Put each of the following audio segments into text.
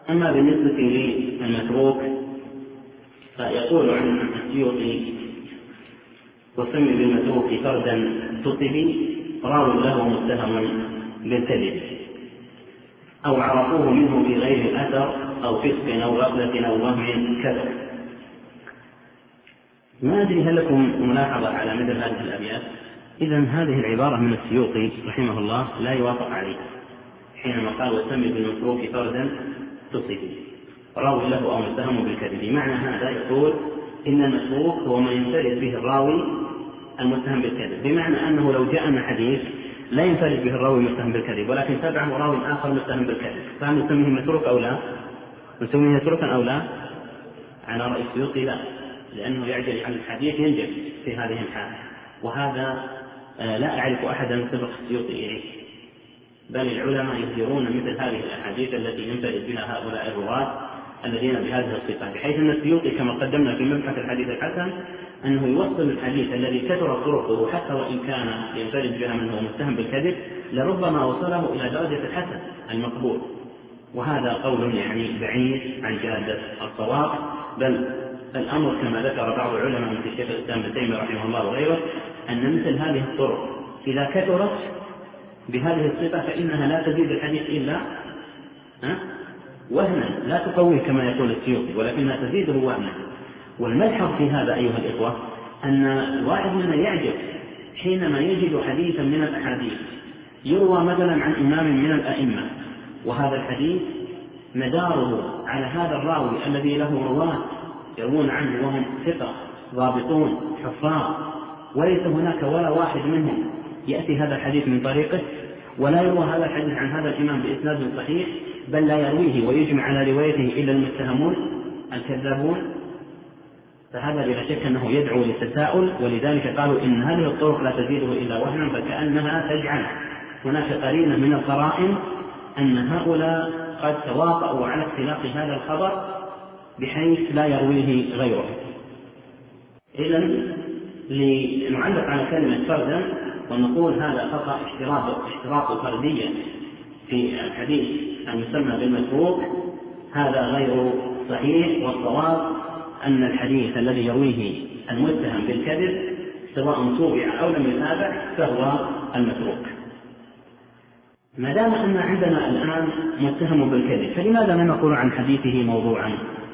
أما بالنسبة للمتروك فيقول عن السيوطي: وسمي بالمتروك فردا تصبي راو له متهم بالكذب، أو عرفوه منه في غير الأثر أو فسق أو غفلة أو وهم كذب. ما أدري هل لكم ملاحظة على مثل هذه الأبيات؟ إذن هذه العبارة من السيوطي رحمه الله لا يوافق عليها حينما قال: وسمي بالمتروك فردا تصبي راوي له أو متهم بالكذب. معنى هذا يقول إن المتروك هو ما ينفرد به الراوي المتهم بالكذب، بمعنى أنه لو جاءنا حديث لا ينفرد به الراوي المتهم بالكذب ولكن تبعه راوي آخر متهم بالكذب، فهل نسميه متروك أو لا؟ نسميه متروكا أو لا؟ على رأي السيوطي لا، لأنه يعجل عن الحديث ينجز في هذه الحالة، وهذا لا أعرف أحدا سبق السيوطي إليه، بل العلماء يذكرون مثل هذه الأحاديث التي ينفرد بها هؤلاء الرواة الذين بهذه الصفة، بحيث أن السيوطي كما قدمنا في مبحث الحديث الحسن أنه يوصل الحديث الذي كثر طرقه حتى وإن كان ينفرد بها من هو متهم بالكذب لربما وصله إلى درجة الحسن المقبول، وهذا قول يعني بعيد عن جادة الصواب، بل الأمر كما ذكر بعض العلماء مثل الشيخ الإسلام ابن تيمية رحمه الله وغيره أن مثل هذه الطرق إذا كثرت بهذه الصفة فإنها لا تزيد الحديث إلا وهنا، لا تقويه كما يقول السيوطي ولكنها تزيده وهنا. والملحظ في هذا أيها الإخوة أن الواحد منا يعجب حينما يجد حديثا من الأحاديث يروى مثلا عن إمام من الأئمة، وهذا الحديث مداره على هذا الراوي الذي له رواة يروون عنه وهم ثقة ضابطون حفاظ، وليس هناك ولا واحد منهم يأتي هذا الحديث من طريقه، ولا يروى هذا الحديث عن هذا الإمام بإسناد صحيح، بل لا يرويه ويجمع على روايته إلا المتهمون الكذابون، فهذا بلا شك أنه يدعو للتساؤل. ولذلك قالوا إن هذه الطرق لا تزيده إلا وهنا، فكأنها تجعل هناك قرينة من القرائن أن هؤلاء قد تواطؤوا على اختلاق هذا الخبر بحيث لا يرويه غيره. إذن لنعلق على كلمة فردا ونقول هذا خطأ اشتراط فرديا في الحديث المسمى بالمتروك، هذا غير صحيح، والصواب أن الحديث الذي يرويه المتهم بالكذب سواء توبع أو لم يتابع فهو المتروك. ما دام أن عندنا الآن متهم بالكذب فلماذا لا نقول عن حديثه موضوعا؟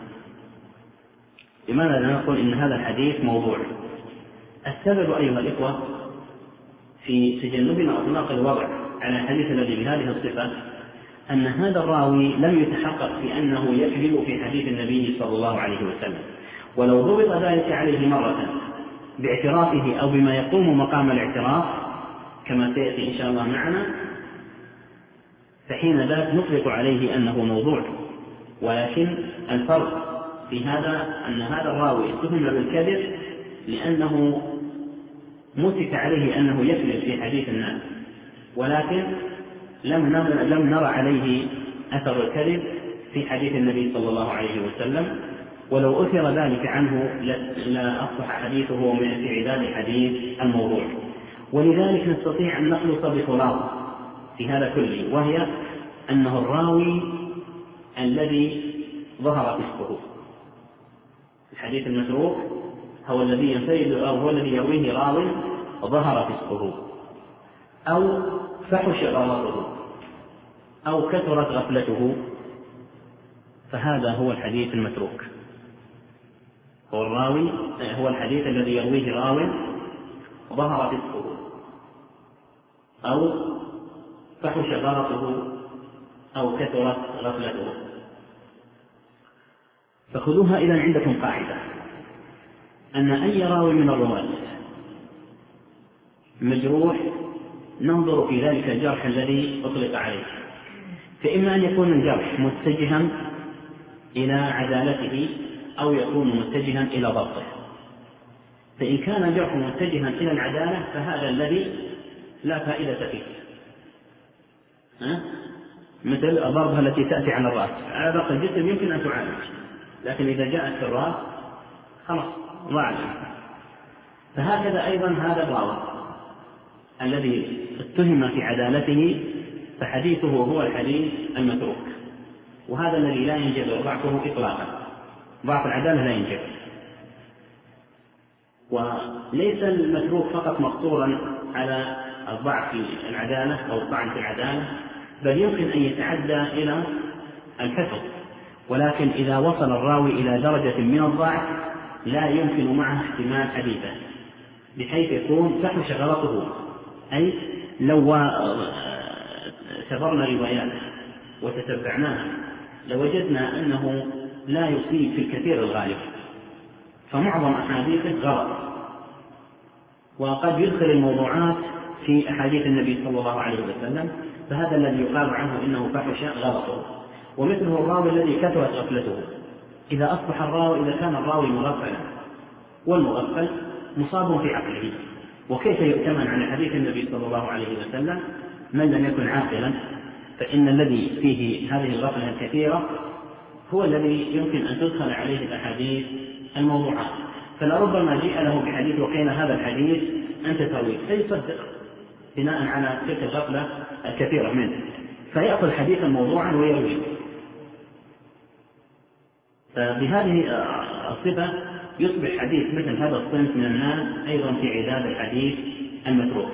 لماذا لا نقول إن هذا الحديث موضوع؟ السبب أيها الإخوة في تجنبنا أطلاق الوضع على الحديث الذي بهذه الصفة أن هذا الراوي لم يتحقق في أنه يكذب في حديث النبي صلى الله عليه وسلم، ولو ضبط ذلك عليه مرة باعترافه أو بما يقوم مقام الاعتراف كما سيأتي إن شاء الله معنا، فحين ذلك نطلق عليه أنه موضوع. ولكن الفرق في هذا أن هذا الراوي اتهم بالكذب لأنه مسك عليه أنه يكذب في حديث الناس، ولكن لم نرى عليه أثر الكذب في حديث النبي صلى الله عليه وسلم، ولو أثر ذلك عنه لا أصبح حديثه من اعتداد حديث الموضوع. ولذلك نستطيع أن نخلص بخلاصة في هذا كله، وهي أنه الراوي الذي ظهر فسقه. الحديث المتروك هو الذي ينفرد أو هو الذي يرويه راو ظهر فسقه أو فحش غلطه أو كثرت غفلته، فهذا هو الحديث المتروك. هو الحديث الذي يرويه راو ظهر فسقه أو فحش غلطه أو كثرت غفلته. فخذوها إذن عندكم قاعدة أن أي راوي من الرواة مجروح ننظر في ذلك الجرح الذي أطلق عليه، فإما أن يكون الجرح متجها إلى عدالته أو يكون متجها إلى ضبطه. فإن كان الجرح متجها إلى العدالة فهذا الذي لا فائدة فيه، مثل الضربة التي تأتي على الرأس، على باقي الجسم يمكن أن تعالج، لكن إذا جاءت في الرأس خلاص ضاع. فهكذا أيضا هذا الراوي الذي اتهم في عدالته فحديثه هو الحديث المتروك، وهذا الذي لا ينجبر ضعفه إطلاقا، ضعف العدالة لا ينجبر. وليس المتروك فقط مقصورا على الضعف في العدالة أو الطعن في العدالة، بل يمكن أن يتعدى إلى الحفظ، ولكن إذا وصل الراوي إلى درجة من الضعف لا يمكن معه احتمال حديثه، بحيث يكون فحش غلطه. أي لو سبرنا رواياته وتتبعناها لوجدنا أنه لا يصيب في الكثير الغالب، فمعظم أحاديثه غلط، وقد يدخل الموضوعات في أحاديث النبي صلى الله عليه وسلم، فهذا الذي يقال عنه إنه فحش غلطه. ومثله الراوي الذي كثرت غفلته، إذا كان الراوي مغفلا، والمغفل مصاب في عقله، وكيف يؤتمن على حديث النبي صلى الله عليه وسلم من لم يكن عاقلا؟ فإن الذي فيه هذه الغفلة الكثيرة هو الذي يمكن أن تدخل عليه الأحاديث الموضوعات. فلربما جيء له بحديث وقيل هذا الحديث أنت ترويه، فيصدق بناء على تلك الغفلة الكثيرة منه، فيأخذ حديثا موضوعا ويرويه. فبهذه الصفة يصبح حديث مثل هذا الصنف من الناس أيضا في عداد الحديث المتروك.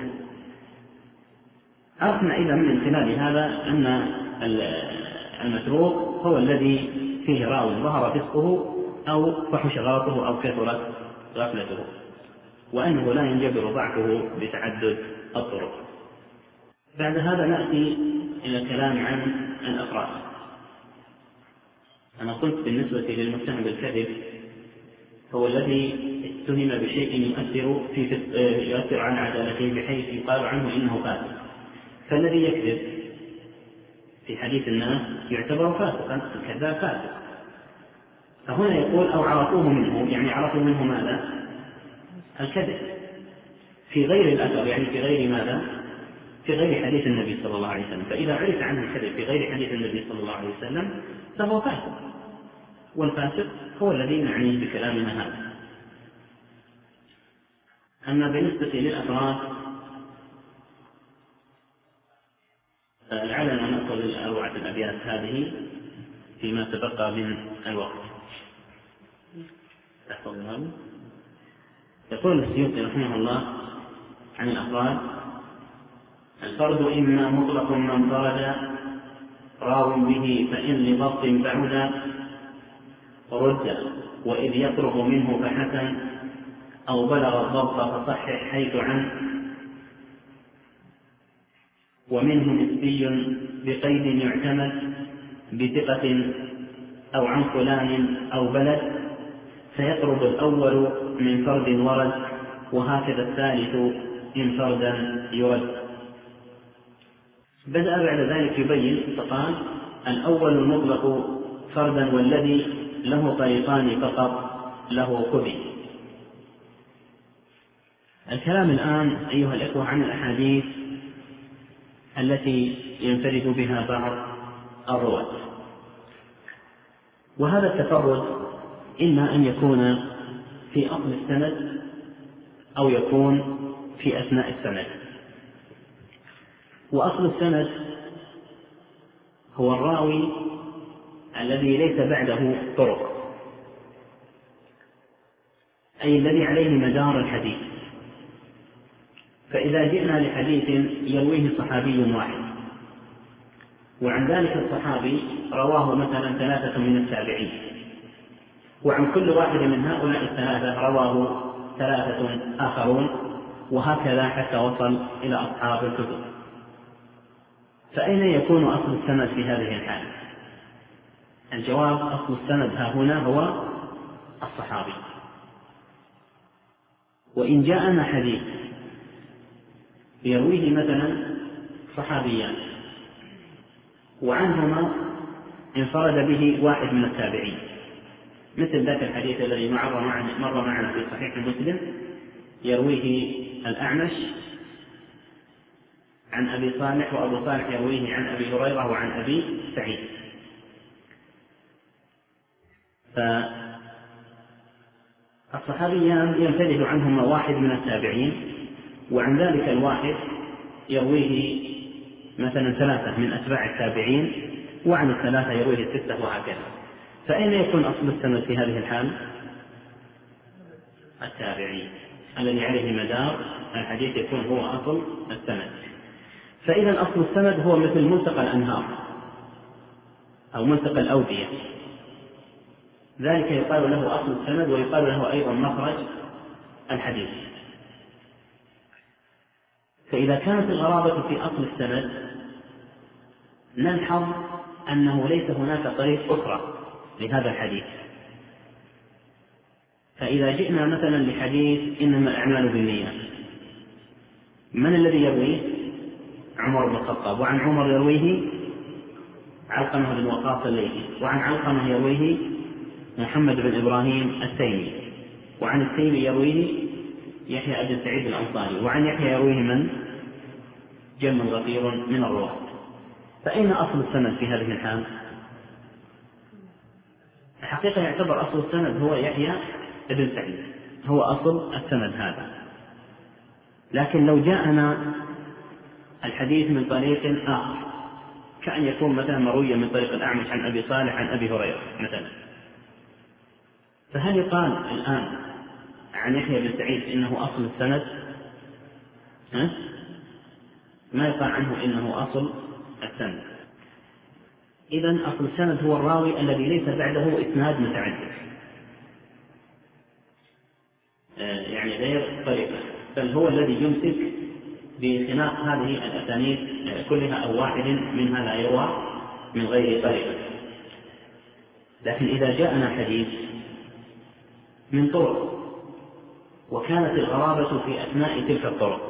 عرفنا إذا من خلال هذا أن المتروك هو الذي فيه راوي ظهر فسقه أو فحش غلطه أو كثرت غفلته، وأنه لا ينجبر ضعفه بتعدد الطرق. بعد هذا نأتي إلى الكلام عن الأفراد. أنا قلت بالنسبة للمتهم بالكذب هو الذي اتهم بشيء يؤثر على عدالته بحيث يقال عنه إنه فاسق، فالذي يكذب في حديث الناس يعتبر فاسقا، الكذاب فاسق. فهنا يقول أو عرفوه منه، يعني عرفوا منه ماذا؟ الكذب في غير الأثر، يعني في غير ماذا؟ في غير حديث النبي صلى الله عليه وسلم. فإذا عرف عنه الكذب في غير حديث النبي صلى الله عليه وسلم فهو فاسق، والفاسق هو الذي نعنيه بكلامنا هذا. أما بالنسبة للأفراد لعلنا نأخذ الأروعة الأبيات هذه فيما تبقى من الوقت. يقول السيوطي رحمه الله عن الأفراد: الفرد إما مطلق من فرد راو به فإن لضبط بعد رد، وإذ يطرق منه فحسن، أو بلغ الضبط فصحح حيث عن، ومنه نسبي بقيد يعتمد بثقة أو عن فلان أو بلد، فيقرب الأول من فرد ورد، وهكذا الثالث إن فردا يرد. بدأ بعد ذلك يبين فقال: الأول المطلق فردا، والذي له طريقان فقط له كبي. الكلام الآن أيها الإخوة عن الأحاديث التي ينفرد بها بعض الرواة، وهذا التفرد إما أن يكون في أصل السند أو يكون في أثناء السند. وأصل السند هو الراوي الذي ليس بعده طرق، أي الذي عليه مدار الحديث. فإذا جئنا لحديث يرويه صحابي واحد، وعن ذلك الصحابي رواه مثلا 3 من التابعين، وعن كل واحد من هؤلاء الثلاثة رواه 3 آخرون، وهكذا حتى وصل إلى أصحاب الكتب، فأين يكون أصل السند في هذه الحالة؟ الجواب: أصل السند ها هنا هو الصحابي. وإن جاءنا حديث يرويه مثلا صحابيان وعنهما انفرد به واحد من التابعين، مثل ذاك الحديث الذي مر معنا في صحيح مسلم، يرويه الأعمش عن أبي صالح، وأبو صالح يرويه عن أبي هريرة وعن أبي سعيد. فالصحابيان ينفرد عنهما واحد من التابعين، وعن ذلك الواحد يرويه مثلا 3 من أتباع التابعين، وعن الثلاثة يرويه الستة وهكذا. فأين يكون أصل السند في هذه الحال؟ التابعي الذي عليه مدار الحديث يكون هو أصل السند. فإذا أصل السند هو مثل ملتقى الأنهار أو ملتقى الأودية، ذلك يقال له أصل السند، ويقال له أيضا مخرج الحديث. فإذا كانت الغرابة في أصل السند نلحظ أنه ليس هناك طريق أخرى لهذا الحديث. فإذا جئنا مثلا لحديث إنما الأعمال بالنيات، من الذي يرويه؟ عمر بن الخطاب، وعن عمر يرويه علقمة بن وقاص الليثي، وعن علقمة يرويه محمد بن إبراهيم التيمي، وعن التيمي يرويه يحيى بن سعيد الأنصاري، وعن يحيى يرويه من؟ جم غفير من الرواة. فأين أصل السند في هذه الحال؟ الحقيقة يعتبر أصل السند هو يحيى بن سعيد، هو أصل السند هذا. لكن لو جاءنا الحديث من طريق آخر، كأن يكون مثلا مرويا من طريق الأعمش عن أبي صالح عن أبي هريرة مثلا، فهل يقال الآن عن يحيى بن سعيد إنه أصل السند؟ ما يقال عنه إنه أصل السند. إذن أصل السند هو الراوي الذي ليس بعده إسناد متعدد، يعني غير طريقة، بل هو الذي يمسك بخناق هذه الأسانيد كلها أو واحد منها لا يروى من غير طريقة. لكن إذا جاءنا حديث من طرق وكانت الغرابة في أثناء تلك الطرق،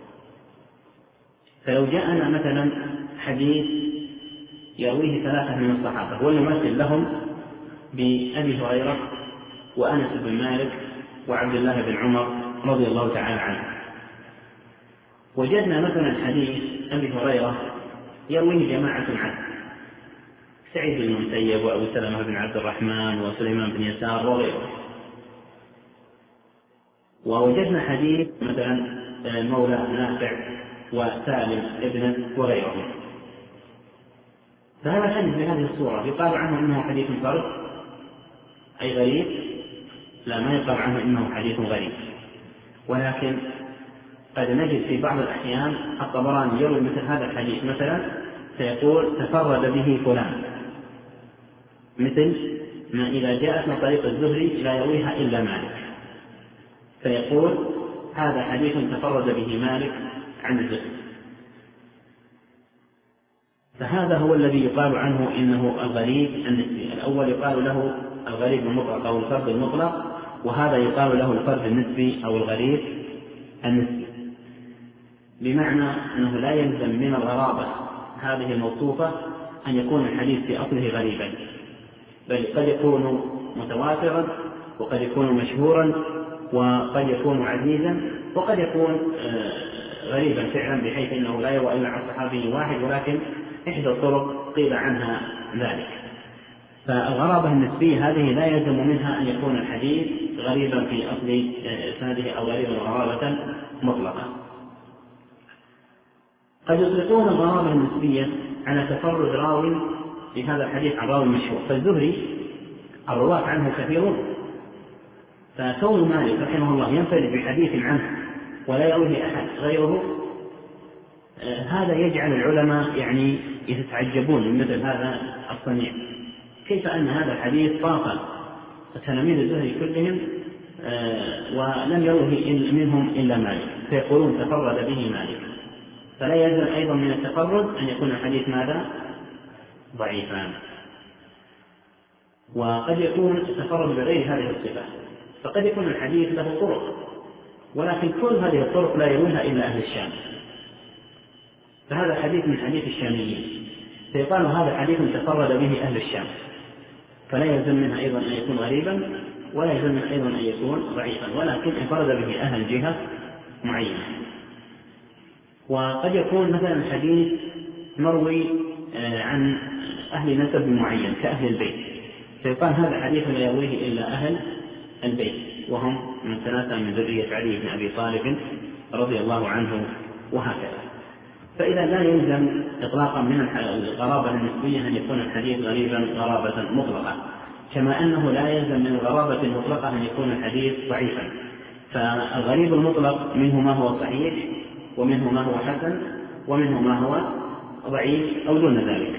فلو جاءنا مثلا حديث يرويه ثلاثة من الصحابة ونمثل لهم بأبي هريرة وأنس بن مالك وعبد الله بن عمر رضي الله تعالى عنه، وجدنا مثلا حديث أبي هريرة يرويه جماعة عنه، سعيد بن المسيب وأبو سلمة بن عبد الرحمن وسليمان بن يسار وغيره، ووجدنا حديث مثلا مولى نافع وسالم ابن وغيره، فهذا الحديث بهذه الصورة يقال عنه إنه حديث فرد أي غريب؟ لا، ما يقال عنه إنه حديث غريب، ولكن قد نجد في بعض الأحيان الطبراني يروي مثل هذا الحديث مثلا فيقول تفرد به فلان، مثل ما إذا جاءت من طريق الزهري لا يرويها إلا مالك، فيقول هذا حديث تفرد به مالك عن الزهري. فهذا هو الذي يقال عنه إنه الغريب النسبي. الأول يقال له الغريب المطلق أو الفرد المطلق، وهذا يقال له الفرد النسبي أو الغريب النسبي، بمعنى أنه لا يلزم من الغرابة هذه الموصوفة أن يكون الحديث في أصله غريبا، بل قد يكون متواترا وقد يكون مشهورا وقد يكون عزيزا وقد يكون غريبا فعلا بحيث أنه لا يروى إلا عن صحابي واحد، ولكن إحدى الطرق قيل عنها ذلك. فالغرابة النسبية هذه لا يلزم منها أن يكون الحديث غريبا في أصل إسناده أو غريبا غرابة مطلقة. قد يطلقون الغرابة النسبية على تفرد راوي في هذا الحديث عن راوي مشهور، فالزهري الرواة عنه كثيرون، فكون مالك رحمه الله ينفرد بحديث عنه ولا يرويه أحد غيره، هذا يجعل العلماء يعني يتعجبون من مثل هذا الصنيع، كيف أن هذا الحديث طاف تلاميذ الزهري كلهم ولم يروه منهم إلا مالك، فيقولون تفرد به مالك. فلا يلزم أيضا من التفرد أن يكون الحديث ماذا؟ ضعيفا. وقد يكون التفرد بغير هذه الصفة، فقد يكون الحديث له طرق ولكن كل هذه الطرق لا يرويها إلا أهل الشام، فهذا حديث من حديث الشاميين، فيقال هذا حديث تفرد به أهل الشام، فلا يلزم منها أيضا أن يكون غريبا ولا يلزم منه أيضا أن يكون ضعيفا، ولكن انفرد به أهل جهة معينة. وقد يكون مثلا الحديث مروي عن أهل نسب معين كأهل البيت، فيقال هذا حديث لا يرويه إلا أهل البيت، وهم من ذرية علي بن أبي طالب رضي الله عنه وهكذا. فإذا لا يلزم إطلاقا من الغرابة النسبية أن يكون الحديث غريبا غرابة مطلقة، كما أنه لا يلزم من الغرابة المطلقة أن يكون الحديث ضعيفا. فالغريب المطلق منه ما هو صحيح، ومنه ما هو حسن، ومنه ما هو ضعيف أو دون ذلك.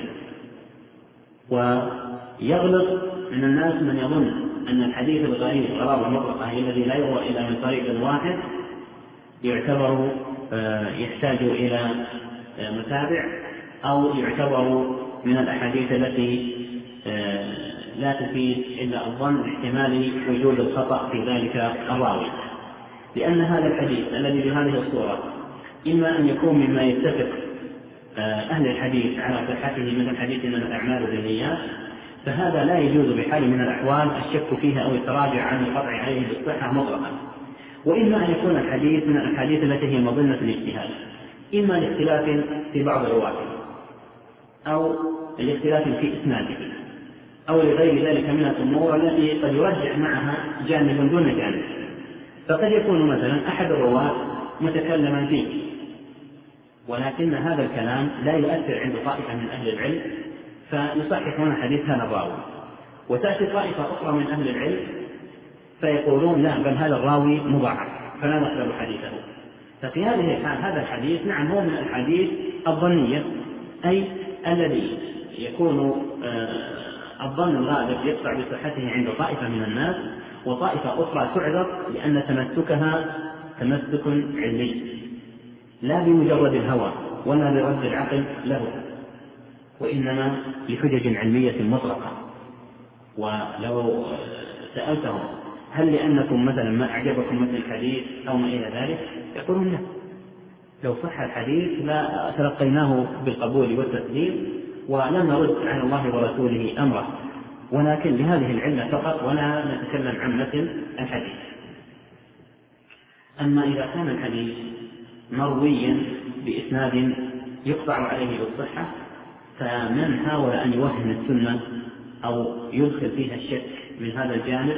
ويغلط من الناس من يظن أن الحديث الغريب غرابة مطلقة هي الذي لا يروى إلا من طريق واحد يعتبر يحتاج إلى متابع، أو يعتبر من الأحاديث التي لا تفيد إلا الظن باحتمال وجود الخطأ في ذلك الراوي، لأن هذا الحديث الذي بهذه الصورة إما أن يكون مما يتفق أهل الحديث على صحته مثل حديث من الأعمال بالنيات، فهذا لا يجوز بحال من الأحوال الشك فيها أو التراجع عن القطع عليه بالصحة مطلقا. وإما أن يكون الحديث من الأحاديث التي هي مظنة الاجتهاد، إما لاختلاف في بعض رواته، أو لاختلاف في إسناده، أو لغير ذلك من الأمور التي قد يرجح معها جانب دون جانب. فقد يكون مثلا أحد الرواة متكلما فيه، ولكن هذا الكلام لا يؤثر عند طائفة من أهل العلم فيصححون حديث هذا الراوي، وتأتي طائفة أخرى من أهل العلم فيقولون لا، بل هذا الراوي مضاعف فلا نقبل حديثه. ففي هذه الحال هذا الحديث نعم هو من الحديث الظنية، أي الذي يكون الظن الغالب يقطع بصحته عند طائفة من الناس، وطائفة أخرى تعذر لأن تمسكها تمسك علمي لا بمجرد الهوى ولا برد العقل له، وإنما لحجج علمية مطلقة. ولو سألتهم هل لأنكم مثلا ما أعجبكم مثل الحديث أو ما إلى ذلك، يقولون لا، لو صح الحديث لا تلقيناه بالقبول والتسليم ولم نرد على الله ورسوله أمره، ولكن لهذه العلة فقط ولا نتكلم عن مثل الحديث. أما إذا كان الحديث مرويا بإسناد يقطع عليه بالصحة، فمن حاول أن يوهم السنة أو يدخل فيها الشك من هذا الجانب،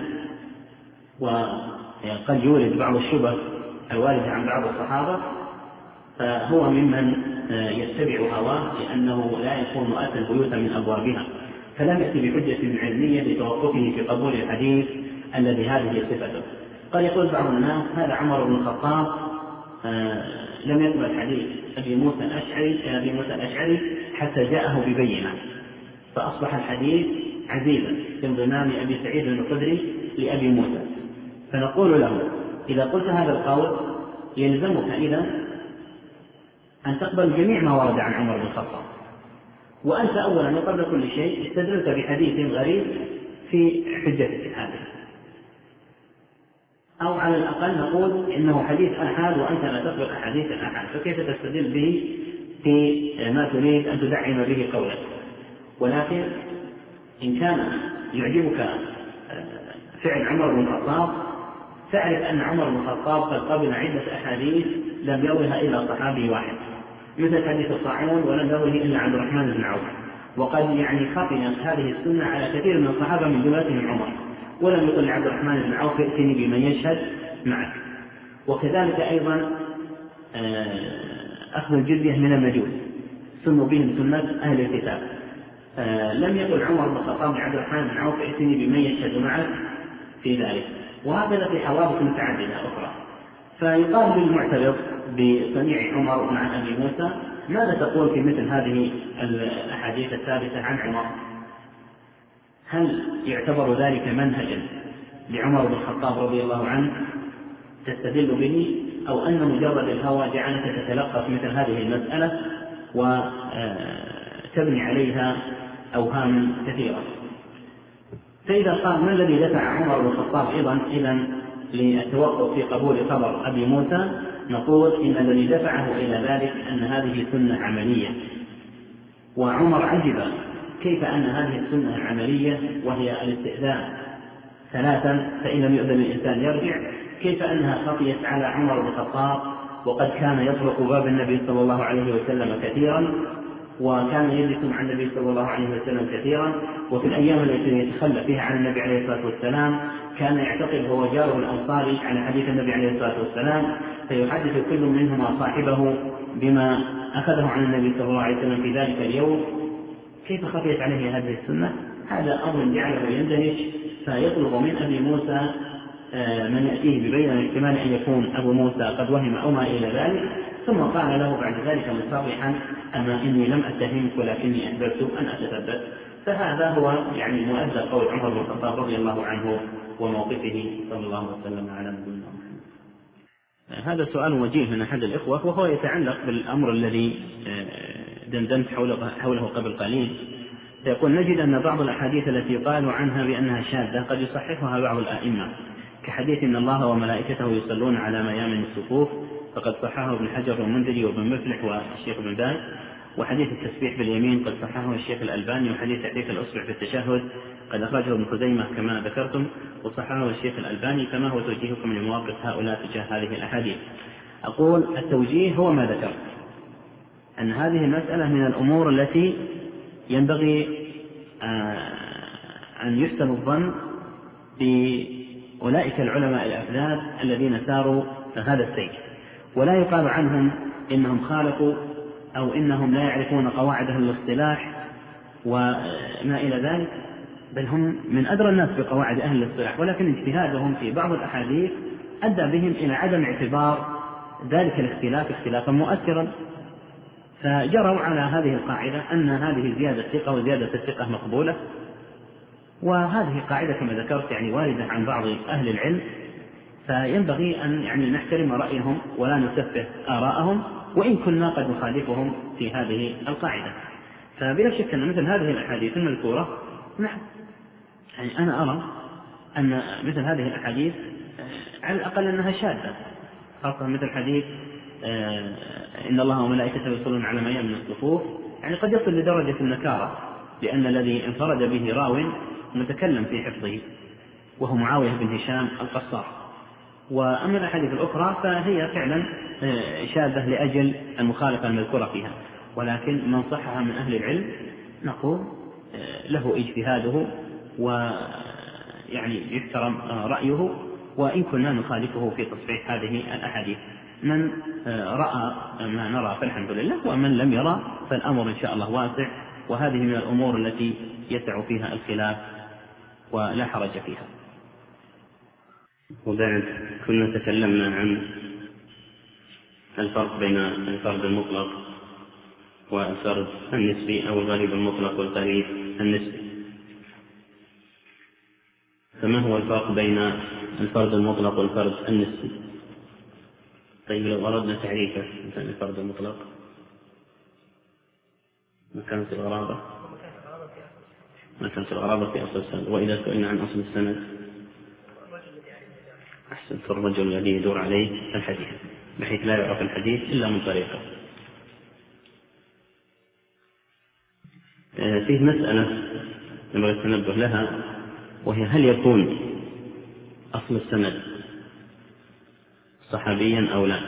وقد يورد بعض الشبه الواردة عن بعض الصحابة، فهو ممن يتبع هواه لأنه لا يكون آتى البيوت من أبوابها، فلم يأتي بحجة علمية لتوقفه في قبول الحديث الذي هذه صفته. قد يقول بعض الناس هذا عمر بن الخطاب لم يقبل حديث أبي موسى الأشعري حتى جاءه ببينة، فأصبح الحديث عزيزا كانضمام أبي سعيد الخدري لأبي موسى. فنقول له إذا قلت هذا القول يلزمك إذا أن تقبل جميع ما ورد عن عمر بن الخطاب، وأنت أولا وقبل كل شيء استدلت بحديث غريب في حجتك هذه، أو على الأقل نقول إنه حديث آحاد وأنت لا تقبل أحاديث الآحاد، فكيف تستدل به في ما تريد أن تدعم به قولك؟ ولكن إن كان يعجبك فعل عمر بن الخطاب تعرف أن عمر بن الخطاب قد قبل عدة أحاديث لم يروها إلا صحابي واحد، مثل حديث الطاعون ولم يروه إلا عبد الرحمن بن عوف، وقد خفيت هذه السنة على كثير من الصحابة من جملتهم عمر، ولم يقل لعبد الرحمن بن عوف ائتني بمن يشهد معك. وكذلك أيضا أخذ الجزية من المجوس سنوا بهم سنة أهل الكتاب، لم يقل عمر بن الخطاب لعبد الرحمن بن عوف ائتني بمن يشهد معك في ذلك. وهكذا في حوادث متعددة أخرى. فيقال للمعترض بصنيع عمر مع أبي موسى ماذا تقول في مثل هذه الأحاديث الثابتة عن عمر؟ هل يعتبر ذلك منهجا لعمر بن الخطاب رضي الله عنه تستدل به، أو أن مجرد الهوى جعلك تتلقف مثل هذه المسألة وتبني عليها أوهام كثيرة؟ فإذا قال ما الذي دفع عمر بن الخطاب إذن للتوقف في قبول خبر أبي موسى، نقول إن الذي دفعه إلى ذلك أن هذه سنة عملية، وعمر عجب كيف أن هذه السنة العملية وهي الاستئذان ثلاثا فإن لم يؤذن الإنسان يرجع، كيف أنها خفيت على عمر بن الخطاب وقد كان يطرق باب النبي صلى الله عليه وسلم كثيرا، وكان يجلس مع النبي صلى الله عليه وسلم كثيرا، وفي الأيام التي يتخلى فيها عن النبي عليه الصلاة والسلام كان يعتقد هو جاره الأنصاري على حديث النبي عليه الصلاة والسلام، فيحدث كل منهما صاحبه بما أخذه عن النبي صلى الله عليه وسلم في ذلك اليوم. كيف خفيت عليه هذه السنة؟ هذا أمر جعله يندهش، فيطلب من أبي موسى من يأتيه ببينة احتمال أن يكون أبو موسى قد وهم أو ما إلى ذلك، ثم قال له بعد ذلك مصرحا: أما إني لم أتهمك ولكني أحببت أن أتثبت. فهذا هو يعني مؤدى قول عمر بن الخطاب رضي الله عنه وموقفه صلى الله عليه وسلم على نبينا محمد. هذا سؤال وجيه من أحد الإخوة، وهو يتعلق بالأمر الذي دندنت حوله قبل قليل. يقول: نجد أن بعض الأحاديث التي يقال عنها بأنها شاذة قد يصححها بعض الآئمة، كحديث إن الله وملائكته يصلون على ميامن الصفوف، فقد صححه ابن حجر والمنذري وابن مفلح والشيخ ابن باز. وحديث التسبيح باليمين قد صححه الشيخ الألباني. وحديث تحريك الأصبع في التشهد قد أخرجه ابن خزيمة كما ذكرتم، وصححه الشيخ الألباني. فما هو توجيهكم لمواقف هؤلاء تجاه هذه الأحاديث؟ أقول: التوجيه هو ما ذكرت، أن هذه المسألة من الأمور التي ينبغي أن يحسن الظن بأولئك العلماء الأفذاذ الذين ساروا هذا السير، ولا يقال عنهم إنهم خالفوا أو إنهم لا يعرفون قواعد أهل الاصطلاح وما إلى ذلك، بل هم من أدرى الناس بقواعد أهل الاصطلاح، ولكن اجتهادهم في بعض الأحاديث أدى بهم إلى عدم اعتبار ذلك الاختلاف اختلافا مؤثرا، فجروا على هذه القاعدة أن هذه زيادة ثقة وزيادة الثقة مقبولة. وهذه قاعدة كما ذكرت يعني واردة عن بعض أهل العلم، فينبغي أن يعني نحترم رأيهم ولا نسفه آراءهم، وإن كنا قد نخالفهم في هذه القاعدة. فبلا شك أن مثل هذه الأحاديث المذكورة، نعم يعني أنا أرى أن مثل هذه الأحاديث على الأقل أنها شاذة، خاصة مثل حديث إن الله وملائكته يصلون على ميامن الصفوف، يعني قد يصل لدرجة النكارة، لأن الذي انفرد به راو متكلم في حفظه وهو معاوية بن هشام القصار. وأما الأحاديث الأخرى فهي فعلا شاذة لأجل المخالفة المذكورة فيها، ولكن من صحها من أهل العلم نقول له اجتهاده ويعني يحترم رأيه، وإن كنا نخالفه في تصحيح هذه الأحاديث. من رأى ما نرى فالحمد لله، ومن لم يرى فالأمر إن شاء الله واسع، وهذه من الأمور التي يسع فيها الخلاف ولا حرج فيها. وبعد كنا تكلمنا عن الفرق بين الفرد المطلق والفرد النسبي أو الغريب المطلق والغريب النسبي. فما هو الفرق بين الفرد المطلق والفرد النسبي؟ طيب لو أردنا تعريفه مثلا الفرد المطلق، مكانة الغرابة في أصل السند، وإذا سئلنا عن أصل السند أحسن الرجل الذي يدور عليه الحديث بحيث لا يعرف الحديث إلا من طريقه. فيه مسألة ينبغي التنبه لها، وهي هل يكون أصل السند صحابيا أو لا؟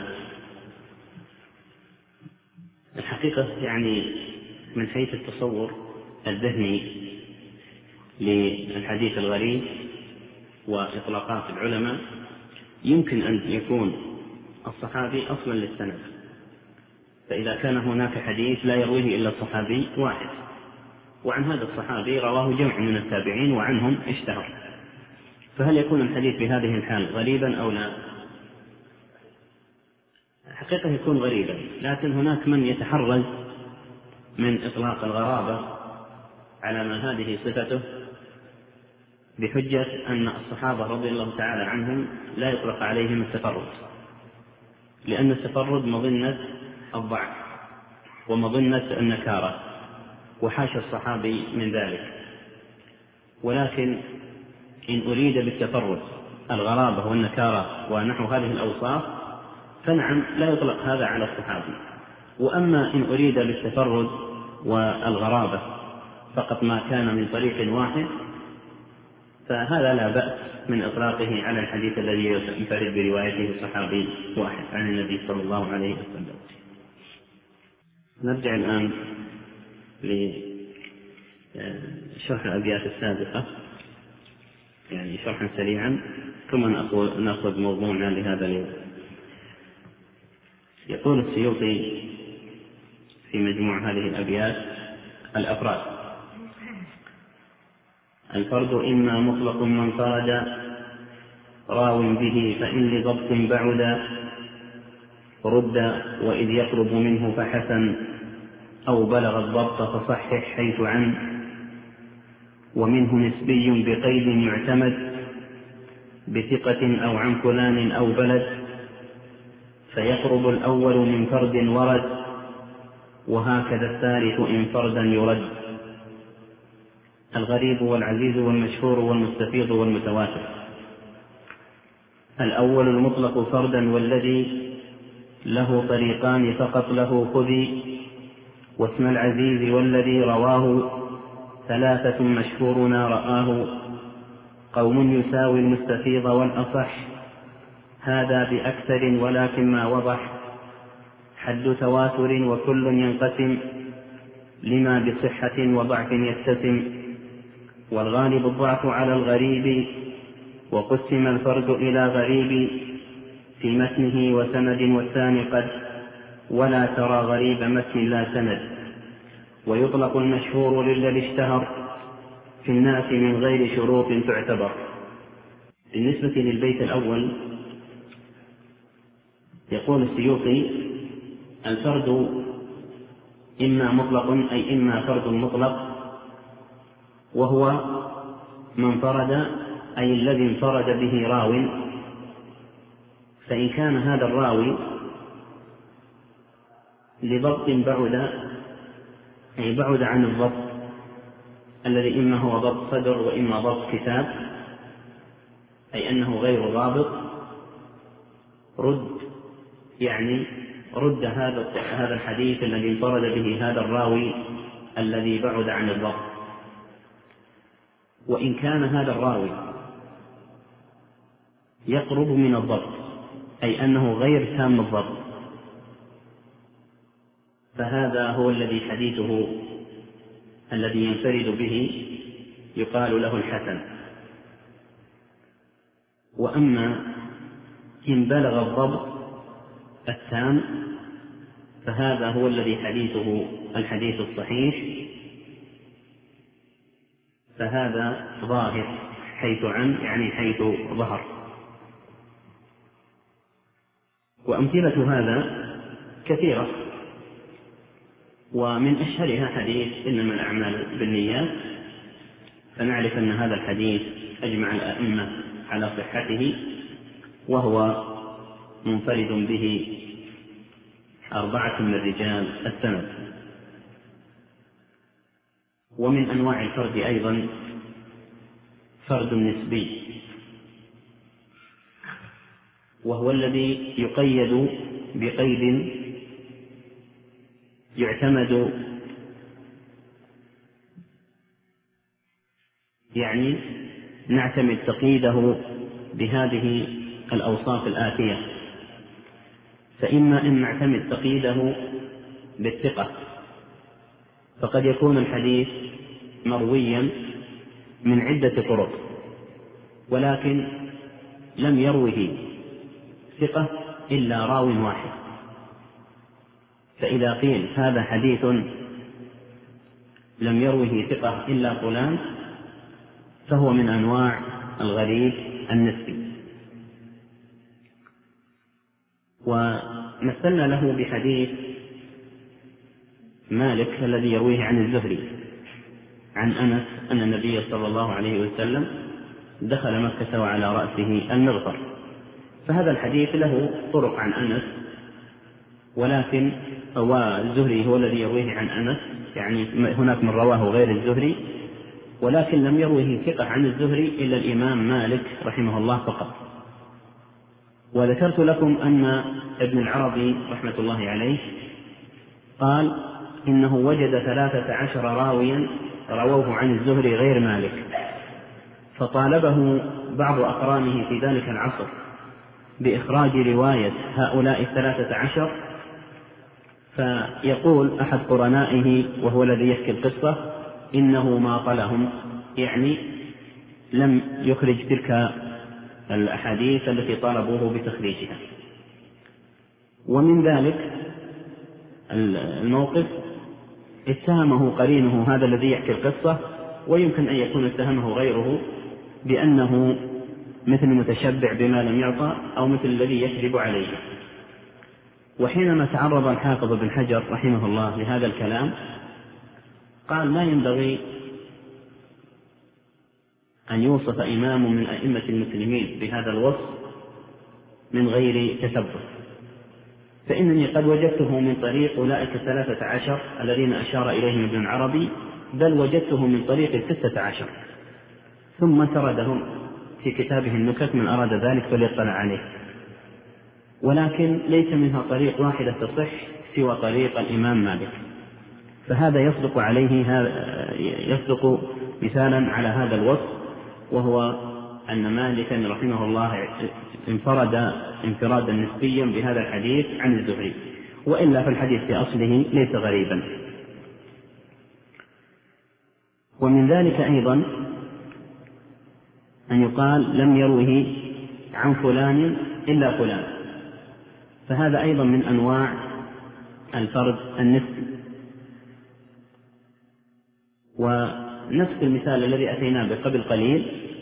الحقيقة يعني من حيث التصور الذهني للحديث الغريب وإطلاقات العلماء يمكن أن يكون الصحابي أصلا للسند، فإذا كان هناك حديث لا يرويه إلا الصحابي واحد، وعن هذا الصحابي رواه جمع من التابعين وعنهم اشتهر، فهل يكون الحديث بهذه الحال غريبا أو لا؟ حقيقة يكون غريبا، لكن هناك من يتحرز من إطلاق الغرابة على ما هذه صفته بحجة أن الصحابة رضي الله تعالى عنهم لا يطلق عليهم التفرد، لأن التفرد مظنة الضعف ومظنة النكارة، وحاشا الصحابي من ذلك. ولكن إن أريد بالتفرد الغرابة والنكارة ونحو هذه الأوصاف فنعم لا يطلق هذا على الصحابي. وأما إن أريد بالتفرد والغرابة فقط ما كان من طريق واحد فهذا لا بأس من إطلاقه على الحديث الذي ينفرد بروايته صحابي واحد عن النبي صلى الله عليه وسلم. نرجع الآن لشرح الأبيات السابقة. يعني شرحا سريعا ثم نأخذ موضوعنا لهذا اليوم. يقول السيوطي في مجموع هذه الأبيات: الأفراد: الفرد إما مطلق من فرد راو به فإن لضبط بعد رد وإذ يقرب منه فحسن أو بلغ الضبط فصحح حيث عن ومنه نسبي بقيد يعتمد بثقة أو عن فلان أو بلد فيقرب الأول من فرد ورد وهكذا الثالث إن فردا يرد. الغريب والعزيز والمشهور والمستفيض والمتواتر: الأول المطلق فردا والذي له طريقان فقط له خذي واسم العزيز والذي رواه ثلاثة مشهورنا رآه قوم يساوي المستفيض والأصح هذا بأكثر ولكن ما وضح حد تواتر وكل ينقسم لما بصحة وضعف يتسم والغالب الضعف على الغريب وقسم الفرد إلى غريب في متنه وسند والثاني قد ولا ترى غريب متن لا سند ويطلق المشهور للذي اشتهر في الناس من غير شروط تعتبر. بالنسبة للبيت الأول يقول السيوطي: الفرد إما مطلق أي إما فرد مطلق وهو من فرد أي الذي انفرد به راو، فإن كان هذا الراوي لضبط بعد أي بعد عن الضبط الذي إما هو ضبط صدر وإما ضبط كتاب أي أنه غير ضابط رد، يعني رد هذا الحديث الذي انفرد به هذا الراوي الذي بعد عن الضبط. وإن كان هذا الراوي يقرب من الضبط أي أنه غير تام الضبط فهذا هو الذي حديثه الذي ينفرد به يقال له الحسن. وأما إن بلغ الضبط التام فهذا هو الذي حديثه الحديث الصحيح، فهذا ظاهر حيث عن يعني حيث ظهر. وأمثلة هذا كثيرة، ومن أشهرها حديث إنما الأعمال بالنيات، فنعرف أن هذا الحديث أجمع الأئمة على صحته وهو منفرد به 4 من رجال السند. ومن أنواع الفرد أيضا فرد نسبي، وهو الذي يقيد بقيد يعتمد، يعني نعتمد تقييده بهذه الأوصاف الآتية: فإما أن نعتمد تقييده بالثقة، فقد يكون الحديث مرويا من عدة طرق ولكن لم يروه ثقة إلا راو واحد، فإذا قيل هذا حديث لم يروه ثقة إلا فلان فهو من أنواع الغريب النسبي. ومثلنا له بحديث مالك الذي يرويه عن الزهري عن أنس أن النبي صلى الله عليه وسلم دخل مكة وعلى رأسه المغفر، فهذا الحديث له طرق عن أنس، ولكن الزهري هو الذي يرويه عن أنس، يعني هناك من رواه غير الزهري، ولكن لم يروه ثقة عن الزهري إلا الإمام مالك رحمه الله فقط. وذكرت لكم أن ابن العربي رحمة الله عليه قال إنه وجد 13 راويا رووه عن الزهري غير مالك، فطالبه بعض أقرانه في ذلك العصر بإخراج رواية هؤلاء 13، فيقول أحد قرنائه وهو الذي يحكي القصة إنه ما طلهم، يعني لم يخرج تلك الأحاديث التي طالبوه بتخريجها. ومن ذلك الموقف اتهمه قرينه هذا الذي يحكي القصة، ويمكن أن يكون اتهمه غيره بأنه مثل متشبع بما لم يعطى أو مثل الذي يكذب عليه. وحينما تعرض الحافظ بن حجر رحمه الله لهذا الكلام قال: ما ينبغي أن يوصف إمام من أئمة المسلمين بهذا الوصف من غير تثبت، فإنني قد وجدته من طريق أولئك 13 الذين أشار إليهم ابن العربي، بل وجدته من طريق 16، ثم سردهم في كتابه النكت، من أراد ذلك فليطلع عليه. ولكن ليس منها طريق واحدة تصح سوى طريق الإمام مالك، فهذا يصدق مثالا على هذا الوصف، وهو أن مالكا رحمه الله انفرد انفرادا نسبيا بهذا الحديث عن الزهري، وإلا فالحديث في أصله ليس غريبا. ومن ذلك أيضا أن يقال: لم يروه عن فلان إلا فلان، فهذا أيضا من أنواع الفرد النسبي. ونفس المثال الذي أتينا به قبل قليل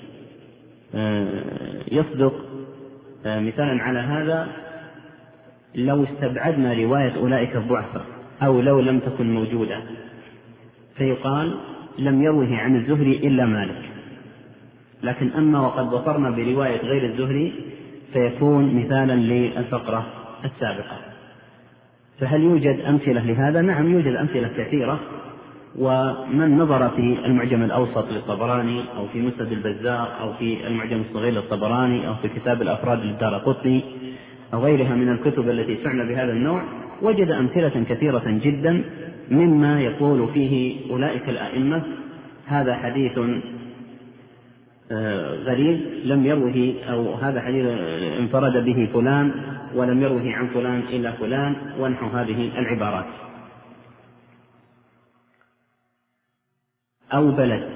يصدق مثالا على هذا لو استبعدنا رواية أولئك الضعفاء أو لو لم تكن موجودة، فيقال: لم يروه عن الزهري إلا مالك. لكن أما وقد ظفرنا برواية غير الزهري فيكون مثالا للفقرة السابقة. فهل يوجد أمثلة لهذا؟ نعم، يوجد أمثلة كثيرة. ومن نظر في المعجم الأوسط للطبراني أو في مسند البزار أو في المعجم الصغير للطبراني أو في كتاب الأفراد للدارقطني أو غيرها من الكتب التي تعنى بهذا النوع وجد أمثلة كثيرة جدا مما يقول فيه أولئك الأئمة: هذا حديث غريب لم يروه، أو هذا حديث انفرد به فلان ولم يروه عن فلان إلا فلان، ونحو هذه العبارات. أو بلد،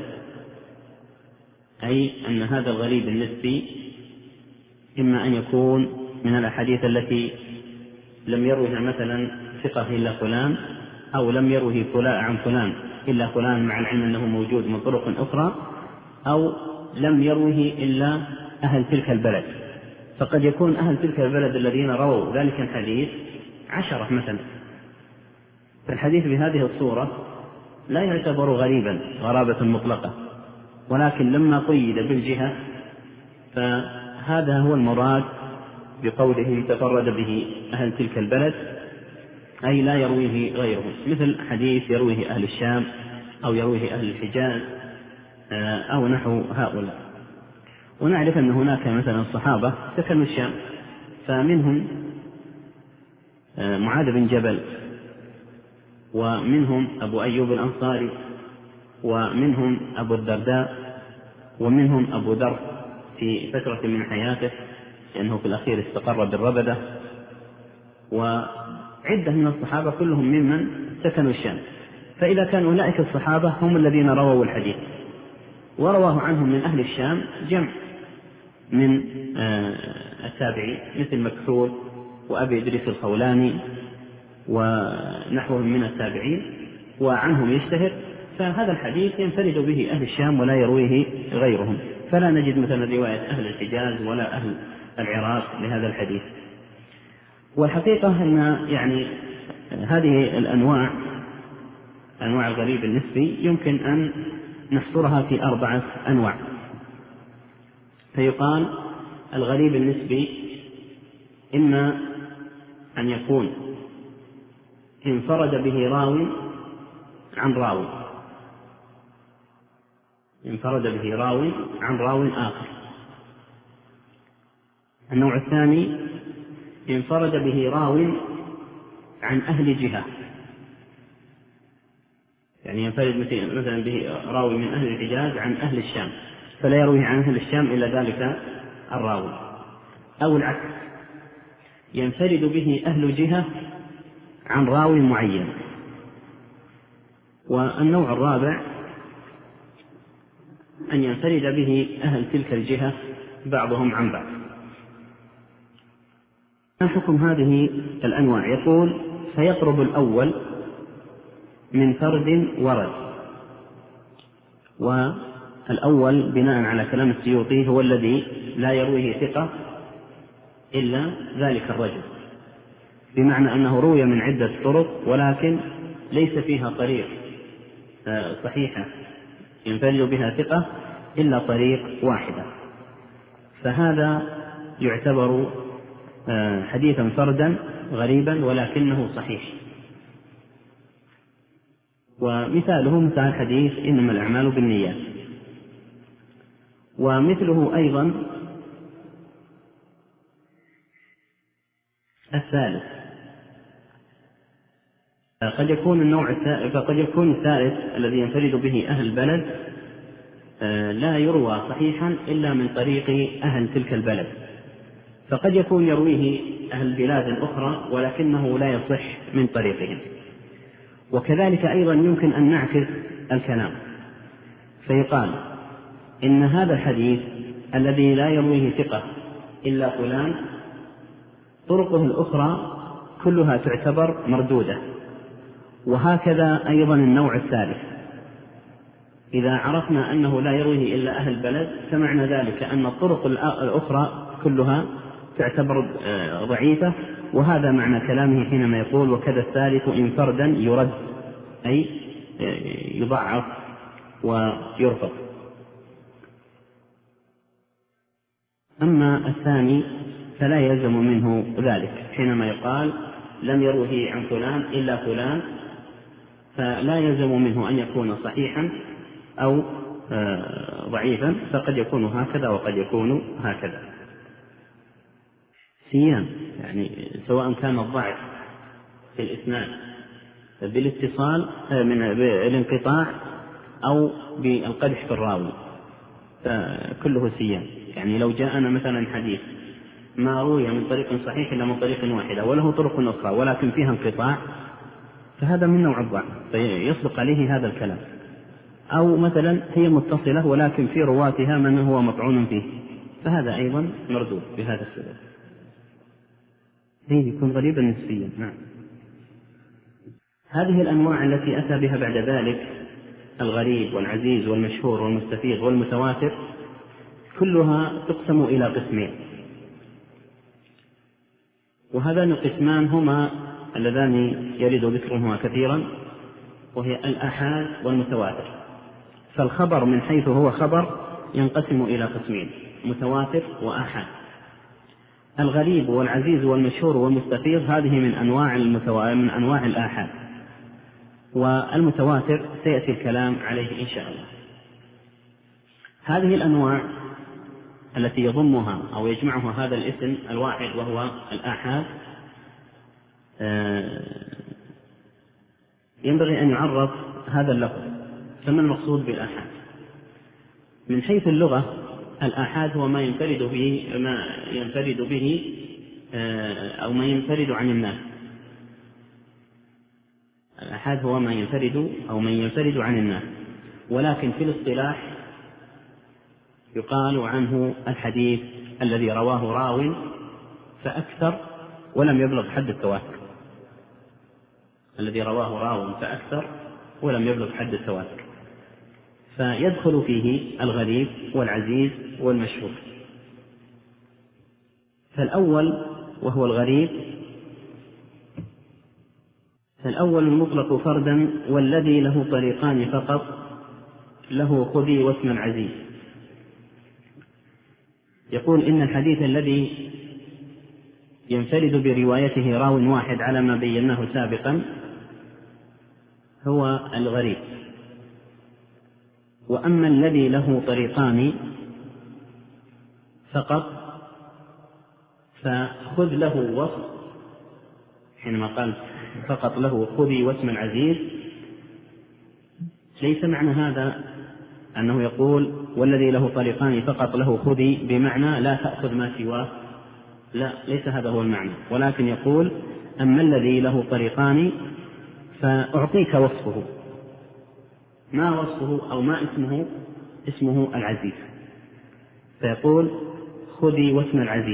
أي أن هذا الغريب النسبي إما أن يكون من الأحاديث التي لم يروها مثلا ثقة إلا فلان، أو لم يروه فلان عن فلان إلا فلان مع العلم أنه موجود من طرق أخرى، أو لم يروه إلا أهل تلك البلد. فقد يكون أهل تلك البلد الذين رووا ذلك الحديث 10 مثلا، فالحديث بهذه الصورة لا يعتبر غريبا غرابة مطلقة، ولكن لما قيد بالجهة فهذا هو المراد بقوله تفرد به أهل تلك البلد، أي لا يرويه غيرهم، مثل حديث يرويه أهل الشام أو يرويه أهل الحجاز أو نحو هؤلاء. ونعرف أن هناك مثلا الصحابة سكنوا الشام، فمنهم معاذ بن جبل، ومنهم أبو أيوب الأنصاري، ومنهم أبو الدرداء، ومنهم أبو ذر في فترة من حياته لأنه في الأخير استقر بالربدة، وعدة من الصحابة كلهم ممن سكنوا الشام. فإذا كان أولئك الصحابة هم الذين رووا الحديث ورواه عنهم من أهل الشام جمع من التابعين مثل مكحول وأبي إدريس الخولاني ونحوهم من التابعين وعنهم يشتهر، فهذا الحديث ينفرد به أهل الشام ولا يرويه غيرهم، فلا نجد مثلا رواية أهل الحجاز ولا أهل العراق لهذا الحديث. والحقيقة أن يعني هذه الأنواع الغريب النسبي يمكن أن نحصرها في 4 أنواع. فيقال الغريب النسبي إما أن يكون انفرد به راوي عن راوي، انفرد به راوي عن راوي آخر. النوع الثاني انفرد به راوي عن أهل جهة، يعني ينفرد مثلا به راوي من أهل الحجاز عن أهل الشام فلا يروي عن أهل الشام إلا ذلك الراوي. أو العكس، ينفرد به أهل جهة عن راوي معين. والنوع الرابع أن ينفرد به أهل تلك الجهة بعضهم عن بعض. ما حكم هذه الأنواع؟ يقول: فيقرب الأول من فرد ورد. والأول بناء على كلام السيوطي هو الذي لا يرويه ثقة إلا ذلك الرجل، بمعنى أنه روي من عدة طرق ولكن ليس فيها طريق صحيحة ينفرد بها ثقة إلا طريق واحدة، فهذا يعتبر حديثا فردا غريبا ولكنه صحيح. ومثاله مثل الحديث إنما الأعمال بالنيات. ومثله أيضا الثالث، قد يكون الثالث الذي ينفرد به أهل البلد لا يروى صحيحا إلا من طريق أهل تلك البلد، فقد يكون يرويه أهل بلاد أخرى ولكنه لا يصح من طريقهم. وكذلك أيضا يمكن أن نعكس الكلام فيقال إن هذا الحديث الذي لا يرويه ثقة إلا فلان طرقه الأخرى كلها تعتبر مردودة. وهكذا أيضا النوع الثالث، إذا عرفنا أنه لا يرويه إلا أهل البلد فمعنى ذلك أن الطرق الأخرى كلها تعتبر ضعيفة، وهذا معنى كلامه حينما يقول: وكذا الثالث إن فردا يرد، أي يضعف ويرفض. أما الثاني فلا يلزم منه ذلك، حينما يقال لم يروه عن فلان إلا فلان فلا يلزم منه أن يكون صحيحا أو ضعيفا، فقد يكون هكذا وقد يكون هكذا. سيان يعني سواء كان الضعف في الإسناد بالاتصال من الانقطاع أو بالقدح في الراوي فكله سيان. يعني لو جاءنا مثلا حديث ما روي من طريق صحيح إلا من طريق واحدة وله طرق أخرى ولكن فيها انقطاع فهذا من نوع الضعف فيصدق عليه هذا الكلام. أو مثلا هي متصلة ولكن في رواتها من هو مطعون فيه فهذا أيضا مردود بهذا السبب. يكون غريبا نسبيا. نعم. هذه الأنواع التي أتى بها بعد ذلك الغريب والعزيز والمشهور والمستفيض والمتواتر كلها تقسم إلى قسمين، وهذان القسمان هما اللذان يرد ذكرهما كثيرا، وهي الآحاد والمتواتر. فالخبر من حيث هو خبر ينقسم إلى قسمين: متواتر وآحاد. الغريب والعزيز والمشهور والمستفيض هذه من أنواع الآحاد، والمتواتر سيأتي الكلام عليه إن شاء الله. هذه الأنواع التي يضمها أو يجمعها هذا الاسم الواحد وهو الآحاد ينبغي أن يعرف هذا اللفظ. فما المقصود بالآحاد؟ من حيث اللغة الآحاد هو ما ينفرد به أو ما ينفرد عن الناس. الآحاد هو ما ينفرد عن الناس، ولكن في الاصطلاح يقال عنه الحديث الذي رواه راو فأكثر ولم يبلغ حد التواتر. الذي رواه راو فأكثر ولم يبلغ حد التواتر، فيدخل فيه الغريب والعزيز والمشهور. فالأول وهو الغريب، فالأول المطلق فردا والذي له طريقان فقط له خذي واسم العزيز. يقول إن الحديث الذي ينفرد بروايته راو واحد على ما بيناه سابقا هو الغريب، وأما الذي له طريقان فقط فخذ له وصف، حينما قال فقط له خذي واسم العزيز ليس معنى هذا أنه يقول والذي له طريقان فقط له خذي بمعنى لا تأخذ ما سواه، لا، ليس هذا هو المعنى، ولكن يقول أما الذي له طريقان فأعطيك وصفه. ما وصفه أو ما اسمه؟ اسمه العزيز، فيقول خذي واسم العزيز.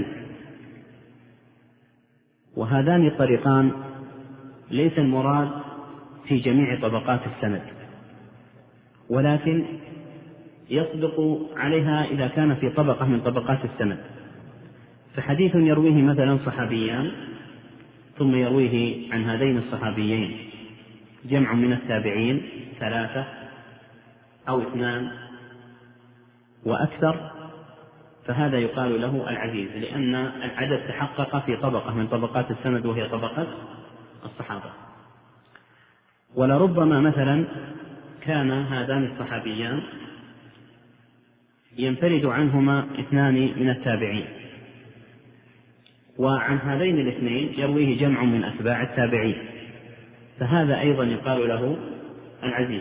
وهذان الطريقان ليس المراد في جميع طبقات السند، ولكن يصدق عليها إذا كان في طبقة من طبقات السند. فحديث يرويه مثلا صحابيان ثم يرويه عن هذين الصحابيين جمع من التابعين 3 أو 2 وأكثر، فهذا يقال له العزيز، لأن العدد تحقق في طبقة من طبقات السند وهي طبقة الصحابة. ولربما مثلا كان هذان الصحابيان ينفرد عنهما 2 من التابعين، وعن هذين الاثنين يرويه جمع من أتباع التابعين، فهذا أيضا يقال له العزيز.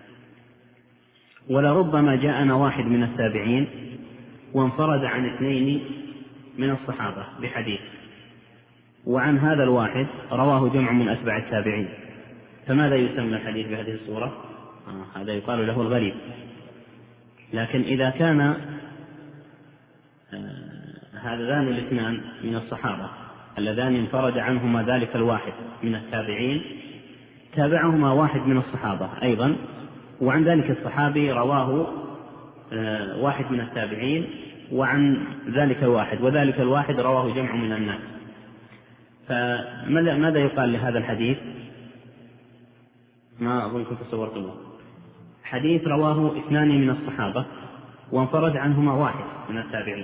ولربما جاءنا واحد من التابعين وانفرد عن 2 من الصحابة بحديث، وعن هذا الواحد رواه جمع من أتباع التابعين، فماذا يسمى الحديث بهذه الصورة؟ هذا يقال له الغريب. لكن إذا كان هذان الاثنان من الصحابة اللذان انفرد عنهما ذلك الواحد من التابعين تابعهما واحد من الصحابة أيضا، وعن ذلك الصحابي رواه واحد من التابعين وعن ذلك الواحد، وذلك الواحد رواه جمع من الناس، فماذا يقال لهذا الحديث؟ ما أظن كنت صورته. حديث رواه 2 من الصحابة وانفرد عنهما واحد من التابعين،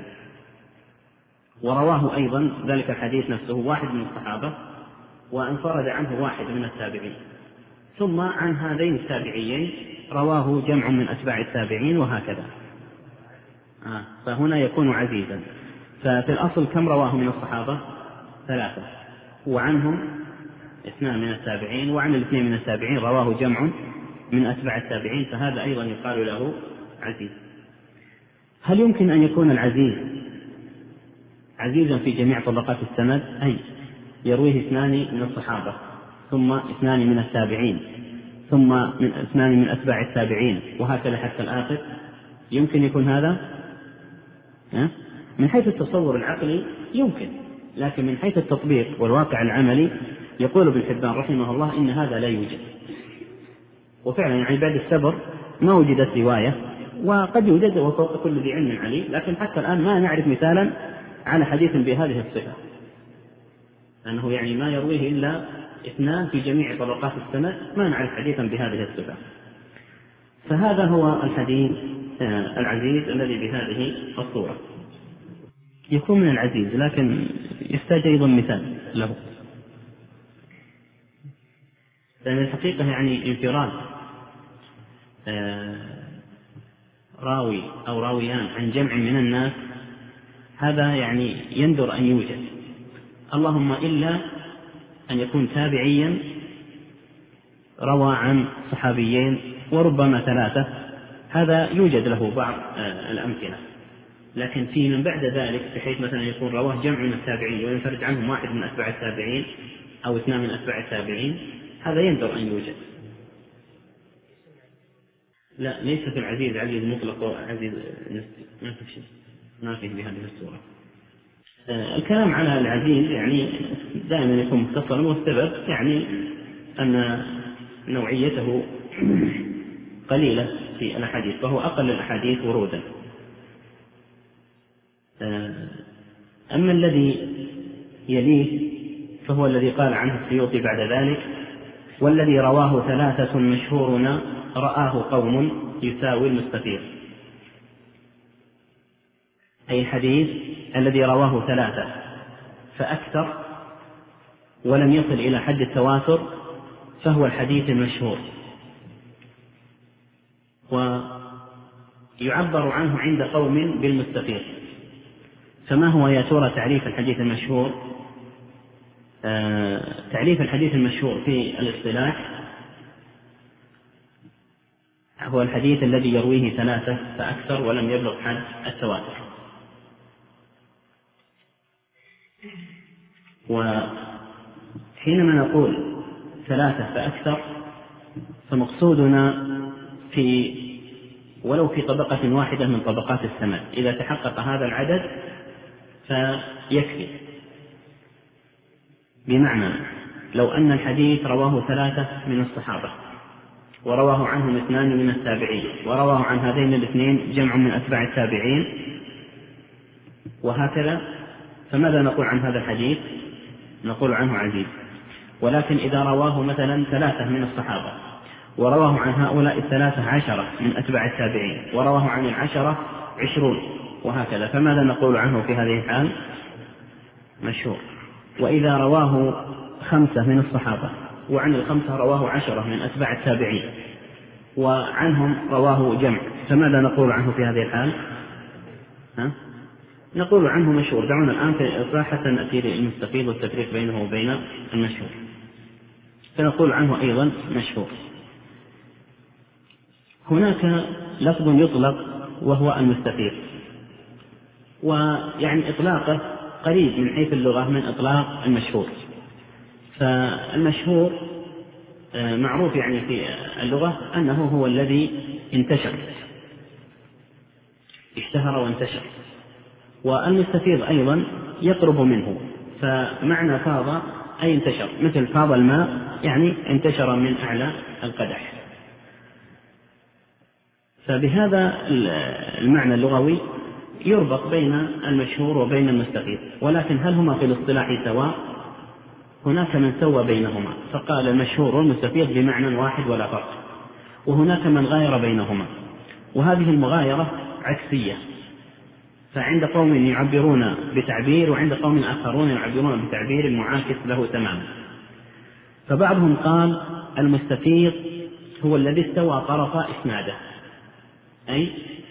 ورواه أيضا ذلك الحديث نفسه واحد من الصحابة وانفرد عنه واحد من التابعين، ثم عن هذين التابعيين رواه جمع من أتباع التابعين، وهكذا. فهنا يكون عزيزا. ففي الأصل كم رواه من الصحابة؟ 3، وعنهم 2 من التابعين، وعن 2 من التابعين رواه جمع من أتباع التابعين، فهذا أيضا يقال له عزيز. هل يمكن أن يكون العزيز عزيزا في جميع طبقات السند؟ أي يرويه 2 من الصحابة ثم 2 من التابعين ثم 2 من أتباع التابعين، وهكذا حتى الآخر؟ يمكن يكون هذا؟ من حيث التصور العقلي يمكن، لكن من حيث التطبيق والواقع العملي يقول ابن حبان رحمه الله إن هذا لا يوجد. وفعلا يعني بعد السبر ما وجدت رواية، وقد يوجد وفوق كل ذي علم عليه، لكن حتى الآن ما نعرف مثالا على حديث بهذه الصفة، أنه يعني ما يرويه إلا 2 في جميع طبقات السند، ما نعرف حديثا بهذه الصفة. فهذا هو الحديث العزيز الذي بهذه الصورة. يكون من العزيز، لكن يحتاج أيضا مثال له، لأن الحقيقة يعني انفراد راوي أو راويان عن جمع من الناس هذا يعني يندر أن يوجد، اللهم إلا أن يكون تابعيا روى عن صحابيين وربما 3، هذا يوجد له بعض الأمثلة. لكن في من بعد ذلك بحيث مثلا يكون رواه جمع من التابعين وينفرد عنهم واحد من أتباع التابعين أو 2 من أتباع التابعين، هذا يندر أن يوجد. لا، ليس في العزيز عزيز مطلق وعزيز ما فيه بهذه الصورة. الكلام على العزيز يعني دائما يكون مختصرا، والسبب يعني أن نوعيته قليلة في الأحاديث، فهو أقل الأحاديث ورودا. أما الذي يليه فهو الذي قال عنه السيوطي بعد ذلك: والذي رواه 3 مشهورنا رآه قوم يساوي المستفيض. أي الحديث الذي رواه 3 فأكثر ولم يصل إلى حد التواتر فهو الحديث المشهور، ويعبر عنه عند قوم بالمستفيض. فما هو يا ترى تعريف الحديث المشهور؟ تعريف الحديث المشهور في الاصطلاح هو الحديث الذي يرويه 3 فأكثر ولم يبلغ حد التواتر. وحينما نقول 3 فأكثر فمقصودنا في ولو في طبقة واحدة من طبقات السماء، إذا تحقق هذا العدد فيكفي. بمعنى لو أن الحديث رواه 3 من الصحابة ورواه عنهم 2 من التابعين ورواه عن هذين الاثنين جمع من أتباع التابعين وهكذا، فماذا نقول عن هذا الحديث؟ نقول عنه عزيز. ولكن إذا رواه مثلا 3 من الصحابة ورواه عن هؤلاء 13 من أتباع التابعين ورواه عن 10 20 وهكذا، فماذا نقول عنه في هذه الحال؟ مشهور. وإذا رواه 5 من الصحابة وعن 5 رواه 10 من أتباع التابعين وعنهم رواه جمع، فماذا نقول عنه في هذه الحال؟ نقول عنه مشهور. دعونا الآن في إصلاحة نأتي للمستفيض والتفريق بينه وبين المشهور، فنقول عنه أيضا مشهور. هناك لفظ يطلق وهو المستفيض، ويعني إطلاقه قريب من حيث اللغة من إطلاق المشهور. فالمشهور معروف يعني في اللغة أنه هو الذي انتشر، اشتهر وانتشر. والمستفيض أيضا يقرب منه، فمعنى فاض أي انتشر، مثل فاض الماء يعني انتشر من أعلى القدح. فبهذا المعنى اللغوي يربط بين المشهور وبين المستفيض. ولكن هل هما في الاصطلاح سواء؟ هناك من سوى بينهما فقال المشهور والمستفيض بمعنى واحد ولا فرق، وهناك من غاير بينهما، وهذه المغايرة عكسية، فعند قوم يعبرون بتعبير وعند قوم آخرون يعبرون بتعبير معاكس له تماما. فبعضهم قال المستفيض هو الذي استوى طرف إسناده، أي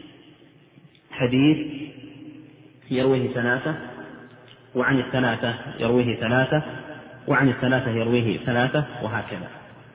حديث يرويه 3 وعن 3 يرويه 3 وعن 3 يرويه 3 وهكذا.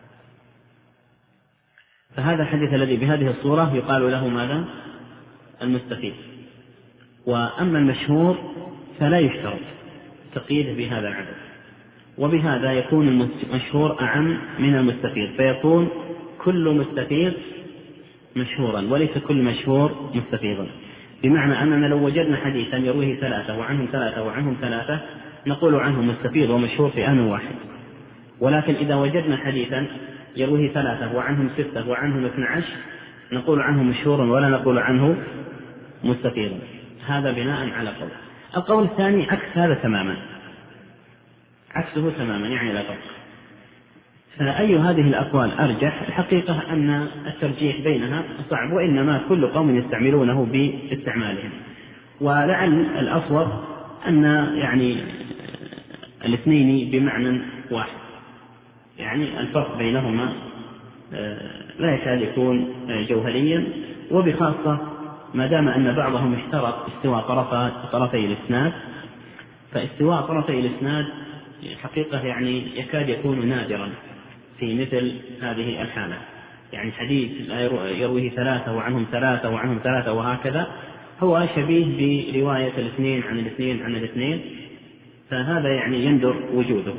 فهذا الحديث الذي بهذه الصورة يقال له ماذا؟ المستفيض. وأما المشهور فلا يشترط تقييده بهذا العدد، وبهذا يكون المشهور أعم من المستفيض، فيكون كل مستفيض مشهورا وليس كل مشهور مستفيضا. بمعنى أننا لو وجدنا حديثا يرويه 3 وعنهم 3 وعنهم 3 نقول عنه مستفيض ومشهور في آن واحد. ولكن إذا وجدنا حديثا يرويه 3 وعنهم 6 وعنهم 12 نقول عنه مشهور ولا نقول عنه مستفيضا. هذا بناء على قول. القول الثاني عكس هذا تماما، عكسه تماما يعني لا فرق. فأي هذه الأقوال أرجح؟ الحقيقة أن الترجيح بينها صعب، وإنما كل قوم يستعملونه باستعمالهم. ولعل الأصوب أن يعني الاثنين بمعنى واحد، يعني الفرق بينهما لا يكاد يكون جوهريا، وبخاصة ما دام أن بعضهم اشترط استواء طرفي الإسناد، فاستواء طرفي الإسناد حقيقة يعني يكاد يكون نادرا في مثل هذه الحالة. يعني حديث يرويه 3 وعنهم 3 وعنهم 3 وهكذا هو شبيه برواية 2 عن 2 عن 2، فهذا يعني يندر وجوده.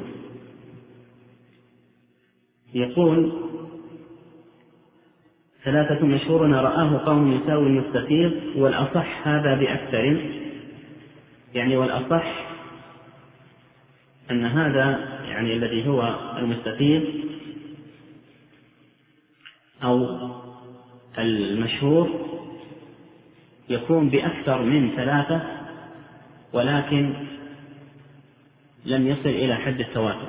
يقول 3 مشهور رآه قوم يساوي المستفيض، والأصح هذا بأكثر، يعني والأصح أن هذا يعني الذي هو المستفيض أو المشهور يكون بأكثر من 3 ولكن لم يصل إلى حد التواتر.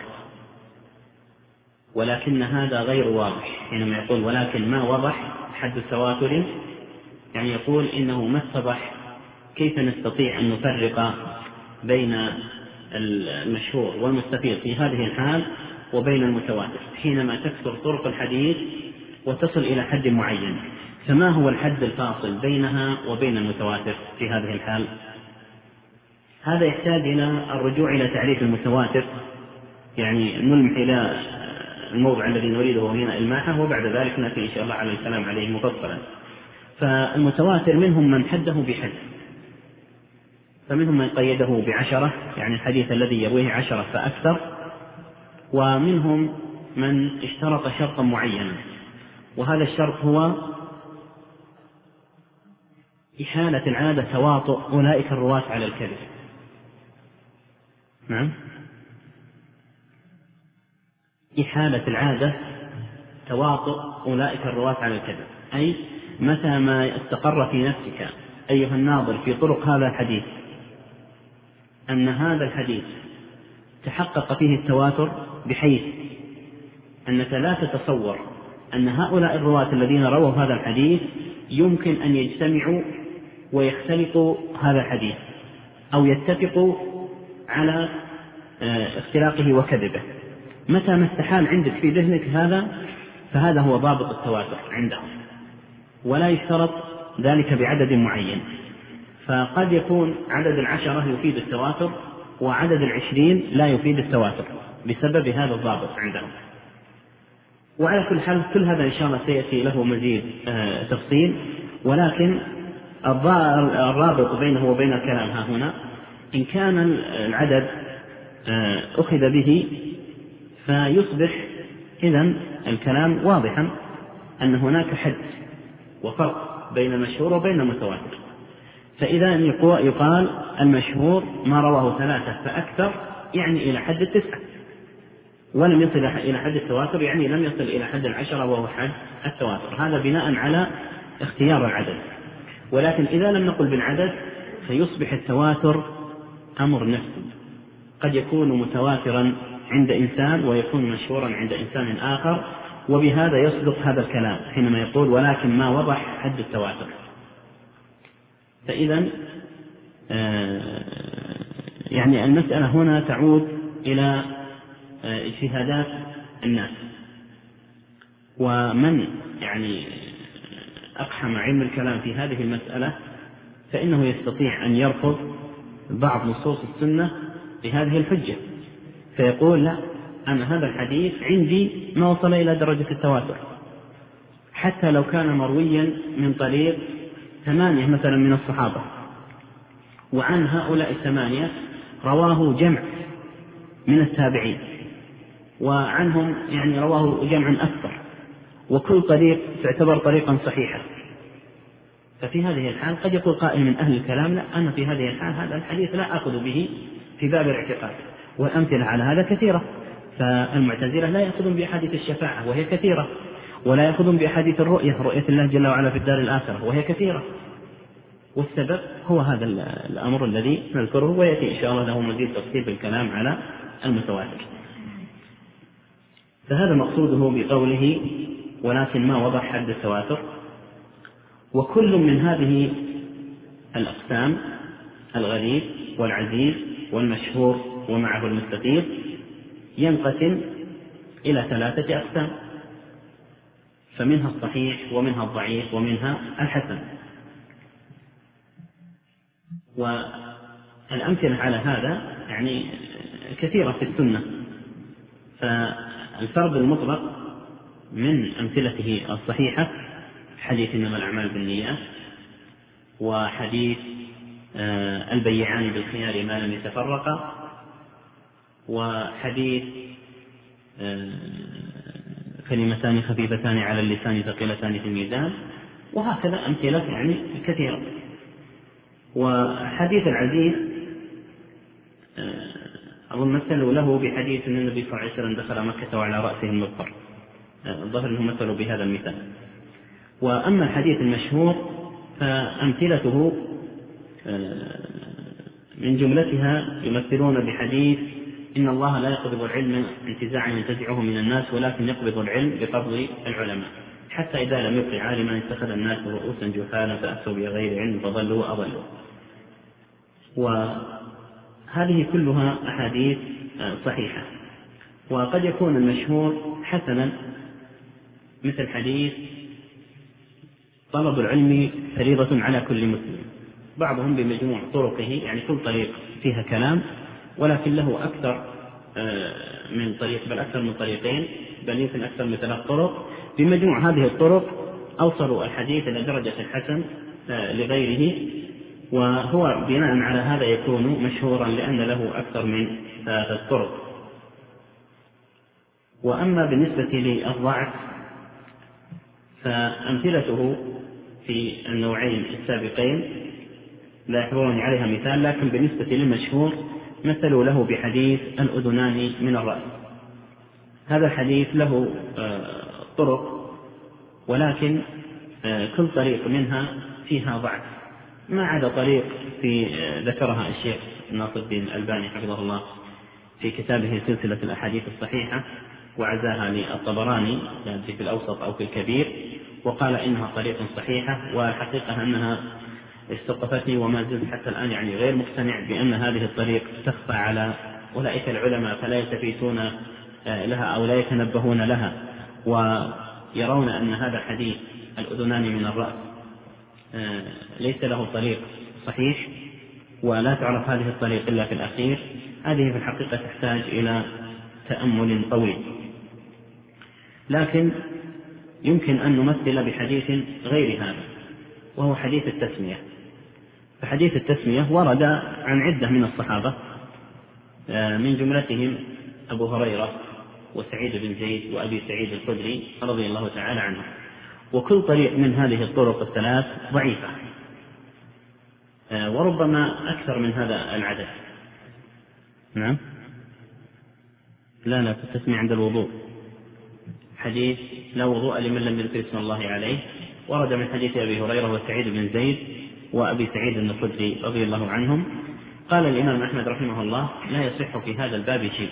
ولكن هذا غير واضح، حينما يقول ولكن ما وضح حد التواتر يعني يقول إنه ما اتضح كيف نستطيع أن نفرق بين المشهور والمستفيض في هذه الحال وبين المتواتر حينما تكثر طرق الحديث وتصل إلى حد معين. فما هو الحد الفاصل بينها وبين المتواتر في هذه الحال؟ هذا يحتاج إلى الرجوع إلى تعريف المتواتر، يعني نلمح إلى الموضع الذي نريده هنا إلماحه، وبعد ذلك نأتي إن شاء الله على الكلام عليه مفصلا. فالمتواتر منهم من حده بحد، فمنهم من قيده ب10، يعني الحديث الذي يرويه 10 فأكثر، ومنهم من اشترط شرطا معينا، وهذا الشرط هو إحالة العادة تواطؤ أولئك الرواة على الكذب. نعم، إحالة العادة تواطؤ أولئك الرواة على الكذب، أي متى ما استقر في نفسك أيها الناظر في طرق هذا الحديث أن هذا الحديث تحقق فيه التواتر بحيث أنك لا تتصور أن هؤلاء الرواة الذين رووا هذا الحديث يمكن أن يجتمعوا ويختلقوا هذا الحديث أو يتفقوا على اختلاقه وكذبه، متى ما استحال عندك في ذهنك هذا فهذا هو ضابط التواتر عندهم، ولا يشترط ذلك بعدد معين. فقد يكون عدد 10 يفيد التواتر وعدد 20 لا يفيد التواتر بسبب هذا الضابط عندهم. وعلى كل حال كل هذا إن شاء الله سيأتي له مزيد تفصيل، ولكن الرابط بينه وبين الكلام ها هنا إن كان العدد أخذ به فيصبح إذن الكلام واضحا أن هناك حد وفرق بين المشهور وبين المتواتر. فإذا يقال المشهور ما رواه 3 فأكثر يعني إلى حد 9، ولم يصل إلى حد التواتر يعني لم يصل إلى حد 10 وهو حد التواتر، هذا بناء على اختيار العدد. ولكن إذا لم نقل بالعدد فيصبح التواتر أمر نفسي، قد يكون متواترا عند إنسان ويكون مشهورا عند إنسان آخر، وبهذا يصدق هذا الكلام حينما يقول ولكن ما وضح حد التواتر. فإذا يعني المسألة هنا تعود إلى اجتهادات الناس، ومن يعني أقحم علم الكلام في هذه المسألة فإنه يستطيع أن يرفض بعض نصوص السنة بهذه الحجة، فيقول لا، أنا هذا الحديث عندي ما وصل إلى درجة التواتر، حتى لو كان مرويا من طريق 8 مثلا من الصحابة، وعن هؤلاء 8 رواه جمع من التابعين، وعنهم يعني رواه جمع أكثر، وكل طريق تعتبر طريقا صحيحا. ففي هذه الحال قد يقول قائل من أهل الكلام لا، أنا في هذه الحال هذا الحديث لا أخذ به في باب الاعتقاد، والأمثلة على هذا كثيرة. فالمعتزلة لا يأخذون بأحاديث الشفاعة وهي كثيرة، ولا يأخذون بأحاديث رؤية الله جل وعلا في الدار الآخرة وهي كثيرة، والسبب هو هذا الأمر الذي نذكره، ويأتي إن شاء الله له مزيد تفصيل بالكلام على المتواتر. فهذا مقصوده بقوله ولكن ما وضح حد التواتر. وكل من هذه الأقسام الغريب والعزيز والمشهور ومعه المستفيض ينقسم إلى 3 أقسام، فمنها الصحيح ومنها الضعيف ومنها الحسن. والأمثلة على هذا يعني كثيرة في السنة. فالفرد المطلق من أمثلته الصحيحة حديث إنما الأعمال بالنيات، وحديث البيعان بالخيار ما لم يتفرقا، وحديث كلمتان خفيفتان على اللسان ثقيلتان في الميزان، وهكذا أمثلة يعني كثيرة. وحديث العزيز أظن مثلوا له بحديث أن النبي صلى الله عليه وسلم دخل مكة وعلى رأسه المغفر، الظاهر أنهم مثلوا بهذا المثال. وأما الحديث المشهور فأمثلته من جملتها يمثلون بحديث إن الله لا يقبض العلم انتزاعا ينتزعه من الناس، ولكن يقبض العلم بقبض العلماء، حتى إذا لم يبق عالما اتخذ الناس رؤوسا جهالا فأفتوا بغير علم فضلوا وأضلوا. وهذه كلها أحاديث صحيحة. وقد يكون المشهور حسنا مثل حديث طلب العلم فريضة على كل مسلم، بعضهم بمجموع طرقه يعني كل طريق فيها كلام، ولكن له أكثر من طريق، بل أكثر من طريقين، بل يمكن أكثر من 3 طرق. بمجموع هذه الطرق أوصلوا الحديث إلى درجة الحسن لغيره، وهو بناء على هذا يكون مشهورا لأن له أكثر من 3 طرق. وأما بالنسبة للضعف فأمثلته في النوعين السابقين لا يحضرني عليها مثال، لكن بالنسبة للمشهور مثلوا له بحديث الأذنان من الرأس. هذا الحديث له طرق، ولكن كل طريق منها فيها ضعف، ما عدا طريق ذكرها الشيخ ناصر الدين الألباني حفظه الله في كتابه سلسلة الأحاديث الصحيحة، وعزاها للطبراني في الأوسط أو في الكبير، وقال إنها طريق صحيحة. والحقيقة أنها استوقفتني وما زلت حتى الآن يعني غير مقتنع بأن هذه الطريق تخفى على أولئك العلماء فلا يلتفتون لها أو لا يتنبهون لها، ويرون أن هذا الحديث الأذنان من الرأس ليس له طريق صحيح، ولا تعرف هذه الطريق إلا في الأخير. هذه في الحقيقة تحتاج إلى تأمل طويل. لكن يمكن أن نمثل بحديث غير هذا، وهو حديث التسمية. فحديث التسمية ورد عن عدة من الصحابة، من جملتهم أبو هريرة وسعيد بن زيد وأبي سعيد الخدري رضي الله تعالى عنهم، وكل طريق من هذه الطرق الثلاث ضعيفة، وربما أكثر من هذا العدد. نعم، لا في التسمية عند الوضوء حديث لا وضوء لمن لم يذكر اسم الله عليه، ورد من حديث أبي هريرة وسعيد بن زيد وأبي سعيد الخدري رضي الله عنهم. قال الإمام أحمد رحمه الله لا يصح في هذا الباب شيء،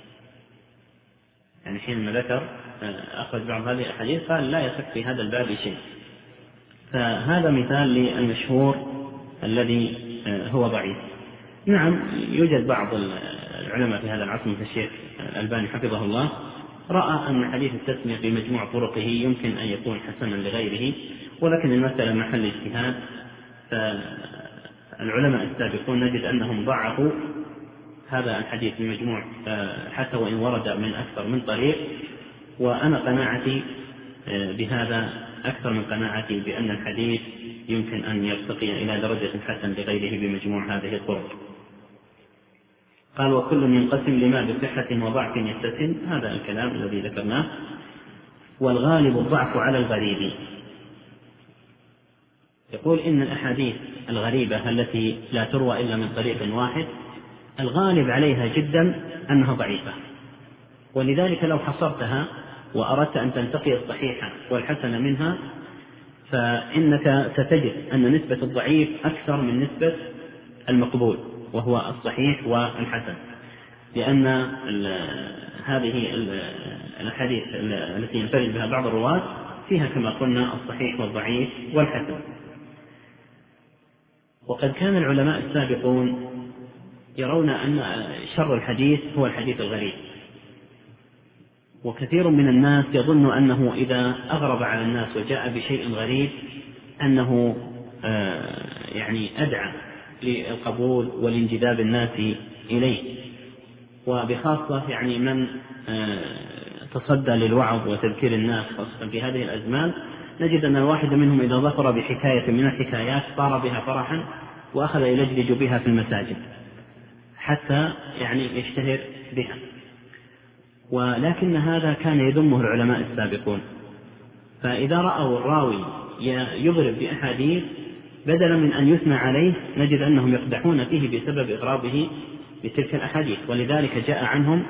يعني حينما ذكر أخرج بعض هذه الأحاديث قال لا يصح في هذا الباب شيء. فهذا مثال للمشهور الذي هو ضعيف. نعم، يوجد بعض العلماء في هذا العصر مثل الشيخ الألباني حفظه الله رأى أن حديث التسمية بمجموع طرقه يمكن أن يكون حسنا لغيره، ولكن المسألة محل اجتهاد. فالعلماء السابقون نجد أنهم ضعفوا هذا الحديث بمجموع حتى وإن ورد من أكثر من طريق، وأنا قناعتي بهذا أكثر من قناعتي بأن الحديث يمكن أن يرتقي إلى درجة حسن لغيره بمجموع هذه الطرق. قال وكل ينقسم لما بصحة وضعف يتسم، هذا الكلام الذي ذكرناه. والغالب الضعف على الغريب. يقول إن الأحاديث الغريبة التي لا تروى إلا من طريق واحد الغالب عليها جدا أنها ضعيفة، ولذلك لو حصرتها وأردت أن تنتقي الصحيحة والحسن منها فإنك ستجد أن نسبة الضعيف أكثر من نسبة المقبول وهو الصحيح والحسن، لأن هذه الأحاديث التي ينفرد بها بعض الرواة فيها كما قلنا الصحيح والضعيف والحسن. وقد كان العلماء السابقون يرون أن شر الحديث هو الحديث الغريب، وكثير من الناس يظن أنه إذا أغرب على الناس وجاء بشيء غريب أنه يعني أدعى للقبول والانجذاب الناس إليه، وبخاصة يعني من تصدى للوعظ وتذكير الناس خاصة في هذه الأزمان، نجد أن الواحد منهم إذا ظفر بحكاية من الحكايات صار بها فرحا وأخذ يلجلج بها في المساجد حتى يعني يشتهر بها. ولكن هذا كان يذمه العلماء السابقون، فإذا رأوا الراوي يضرب بأحاديث بدلا من أن يثنى عليه نجد أنهم يقدحون فيه بسبب إغرابه بتلك الأحاديث، ولذلك جاء عنهم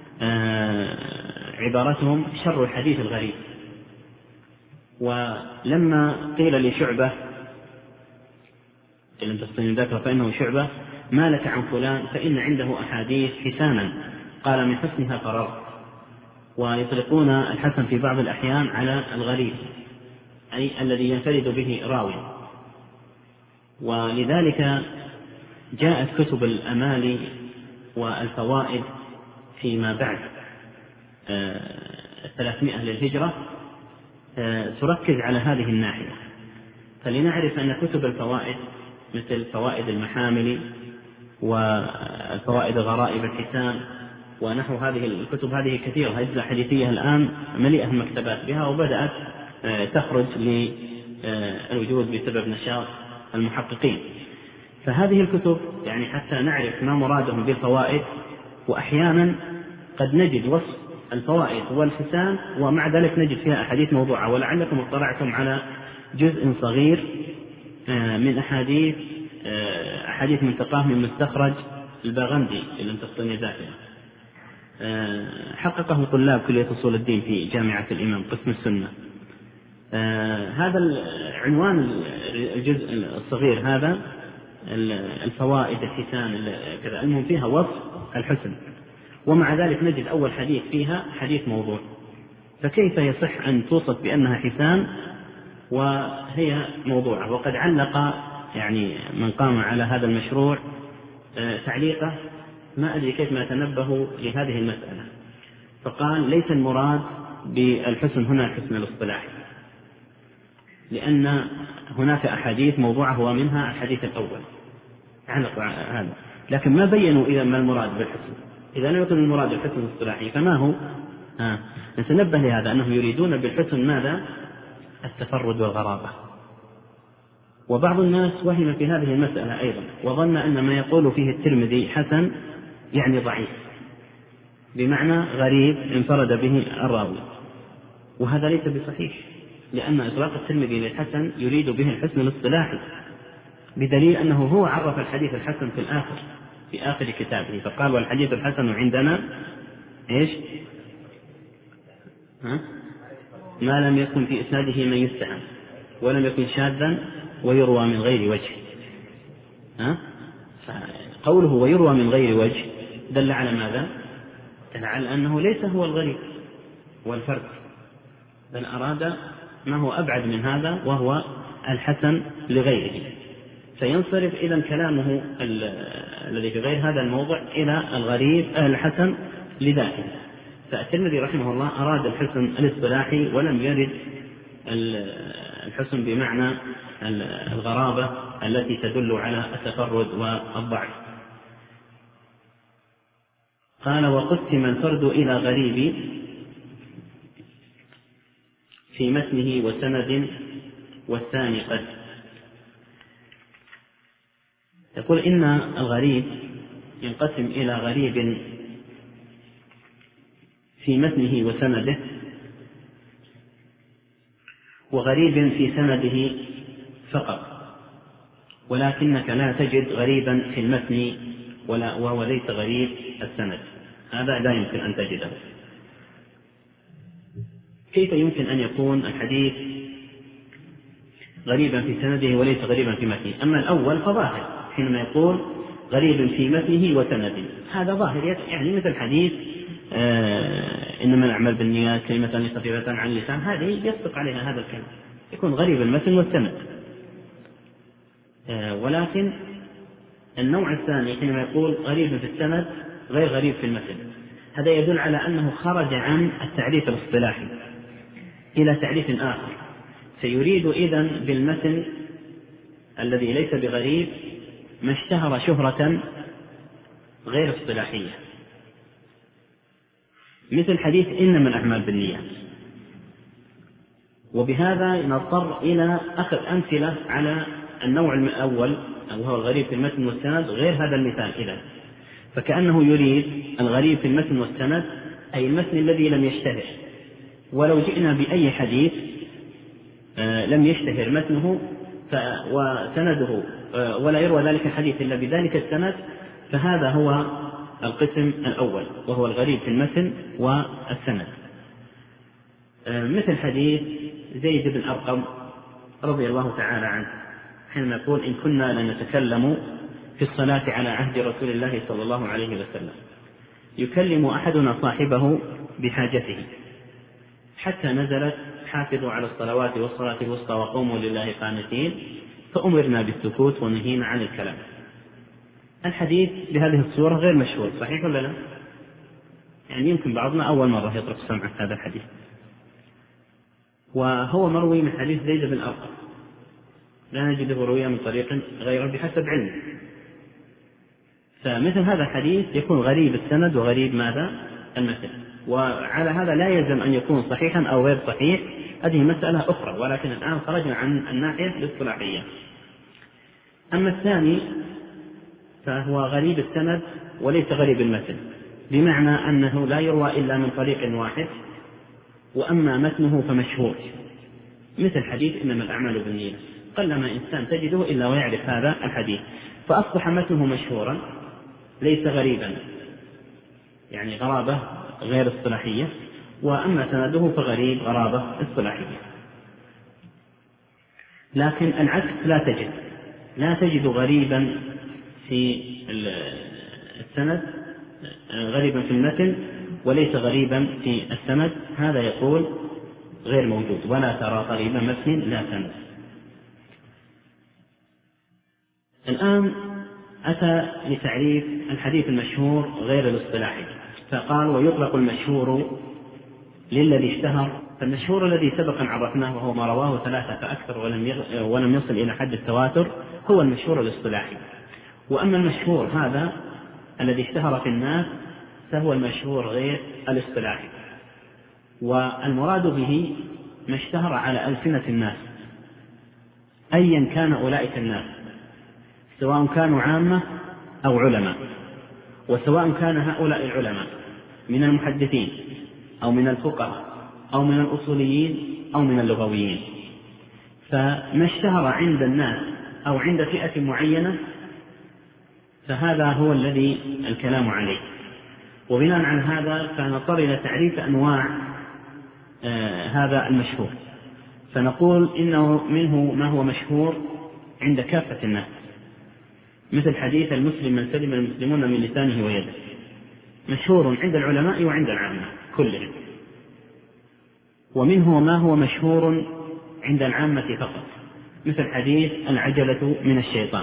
عبارتهم شر الحديث الغريب. ولما قيل لشعبة إن لم تحسن ذاكر فإنه شعبة ما لك عن فلان فإن عنده أحاديث حسانا قال من حسنها فرر، ويطلقون الحسن في بعض الأحيان على الغريب أي الذي ينفرد به راوي. ولذلك جاءت كتب الأمالي والفوائد فيما بعد 300 للهجرة تركز على هذه الناحية. فلنعرف أن كتب الفوائد مثل فوائد المحامل والفوائد غرائب الحسان ونحو هذه الكتب هذه كثيرة، أجزاء حديثية الآن مليئة المكتبات بها، وبدأت تخرج للوجود بسبب نشاط المحققين. فهذه الكتب يعني حتى نعرف ما مرادهم بالفوائد، وأحيانا قد نجد وصف الفوائد والحسان، ومع ذلك نجد فيها أحاديث موضوعة. ولعلكم اطلعتم على جزء صغير من أحاديث منتقاه من مستخرج الباغندي اللي تقطني ذاته، حققه طلاب كلية أصول الدين في جامعة الإمام قسم السنة. هذا العنوان الجزء الصغير هذا الفوائد الحسان كذا، المهم فيها وصف الحسن، ومع ذلك نجد أول حديث فيها حديث موضوع. فكيف يصح أن توصف بأنها حسان وهي موضوعة؟ وقد علق يعني من قام على هذا المشروع تعليقه ما أدري كيف ما تنبه لهذه المسألة، فقال: ليس المراد بالحسن هنا الحسن الاصطلاحي، لأن هناك أحاديث موضوعة ومنها الحديث الأول، علق هذا، لكن ما بينوا إذا ما المراد بالحسن. إذا لم يكن المراد بالحسن الاصطلاحي فما هو؟ نتنبه لهذا، أنهم يريدون بالحسن ماذا؟ التفرد والغرابة. وبعض الناس وهم في هذه المسألة أيضا، وظن أن ما يقول فيه الترمذي حسن يعني ضعيف، بمعنى غريب انفرد به الراوي، وهذا ليس بصحيح، لأن إطلاق الترمذي للحسن يريد به الحسن الاصطلاحي، بدليل أنه هو عرف الحديث الحسن في آخر كتابه، فقال: والحديث الحسن عندنا إيش؟ ما لم يكن في إسناده من يستعان، ولم يكن شاذا، ويروى من غير وجه. قوله ويروى من غير وجه دل على ماذا؟ دل على أنه ليس هو الغريب والفرد، بل أراد ما هو أبعد من هذا، وهو الحسن لغيره. فينصرف إذن كلامه الذي في غير هذا الموضع إلى الغريب الحسن لذاته. فالترمذي رحمه الله أراد الحسن الاصطلاحي، ولم يرد الحسن بمعنى الغرابة التي تدل على التفرد والضعف. قال: وقسم الفرد إلى غريب في متنه وسند، والثاني قد. يقول إن الغريب ينقسم إلى غريب في متنه وسنده، وغريب في سنده فقط، ولكنك لا تجد غريبا في المتن وهو ليس غريب السند، هذا لا يمكن أن تجده. كيف يمكن أن يكون الحديث غريبا في سنده وليس غريبا في متنه؟ أما الأول فظاهر، حينما يقول غريب في متنه وسنده، هذا ظاهر، يعني مثل حديث إنما الأعمال بالنيات كلمة خفيفة عن اللسان، هذه يصدق عليها هذا الكلام، يكون غريب المتن والسند. ولكن النوع الثاني حينما يقول غريب في السند غير غريب في المتن، هذا يدل على أنه خرج عن التعريف الاصطلاحي إلى تعريف آخر، سيريد إذن بالمتن الذي ليس بغريب ما اشتهر شهرة غير اصطلاحية، مثل حديث إنما الأعمال بالنيات. وبهذا نضطر إلى أخذ أمثلة على النوع الأول وهو الغريب في المتن والسند غير هذا المثال إذن، فكأنه يريد الغريب في المتن والسند أي المتن الذي لم يشتهر، ولو جئنا بأي حديث لم يشتهر متنه وسنده ولا يروى ذلك الحديث إلا بذلك السند، فهذا هو القسم الأول، وهو الغريب في المتن والسند. مثل حديث زيد بن أرقم رضي الله تعالى عنه حينما يقول: إن كنا لنتكلم في الصلاة على عهد رسول الله صلى الله عليه وسلم، يكلم أحدنا صاحبه بحاجته، حتى نزلت: حافظوا على الصلوات والصلاة الوسطى وقوموا لله قانتين، فأمرنا بالسكوت ونهينا عن الكلام. الحديث بهذه الصورة غير مشهور، صحيح ولا لا؟ يعني يمكن بعضنا أول مرة يطرق سمع هذا الحديث، وهو مروي من حديث زيد بن أرقم، لا نجده روية من طريق غيره بحسب علمه. فمثل هذا الحديث يكون غريب السند وغريب ماذا؟ المتن، وعلى هذا لا يلزم أن يكون صحيحا أو غير صحيح، هذه مسألة أخرى، ولكن الآن خرجنا عن الناحية الاصطلاحية. أما الثاني فهو غريب السند وليس غريب المتن، بمعنى أنه لا يروى إلا من طريق واحد، وأما متنه فمشهور، مثل حديث إنما الأعمال بالنية، قلما إنسان تجده إلا ويعرف هذا الحديث، فأصبح متنه مشهورا ليس غريبا، يعني غرابة غير اصطلاحية، وأما سنده فغريب غرابة اصطلاحية. لكن العكس لا تجد غريبا في السند، غريبا في المتن وليس غريبا في السند، هذا يقول غير موجود، ولا ترى غريبا متن لا سند. الآن أتى لتعريف الحديث المشهور غير الاصطلاحي، فقال ويطلق المشهور للذي اشتهر. فالمشهور الذي سبقا عرفناه وهو ما رواه 3 فأكثر ولم يصل إلى حد التواتر هو المشهور الاصطلاحي. وأما المشهور هذا الذي اشتهر في الناس فهو المشهور غير الاصطلاحي، والمراد به ما اشتهر على ألسنة الناس أيا كان أولئك الناس، سواء كانوا عامة أو علماء، وسواء كان هؤلاء العلماء من المحدثين أو من الفقهاء أو من الأصوليين أو من اللغويين، فما اشتهر عند الناس أو عند فئة معينة فهذا هو الذي الكلام عليه. وبناء على هذا فنضطر إلى تعريف أنواع هذا المشهور، فنقول إنه منه ما هو مشهور عند كافة الناس، مثل حديث المسلم من سلم المسلمون من لسانه ويده، مشهور عند العلماء وعند العامة كلهم. ومنه ما هو مشهور عند العامة فقط، مثل حديث العجلة من الشيطان.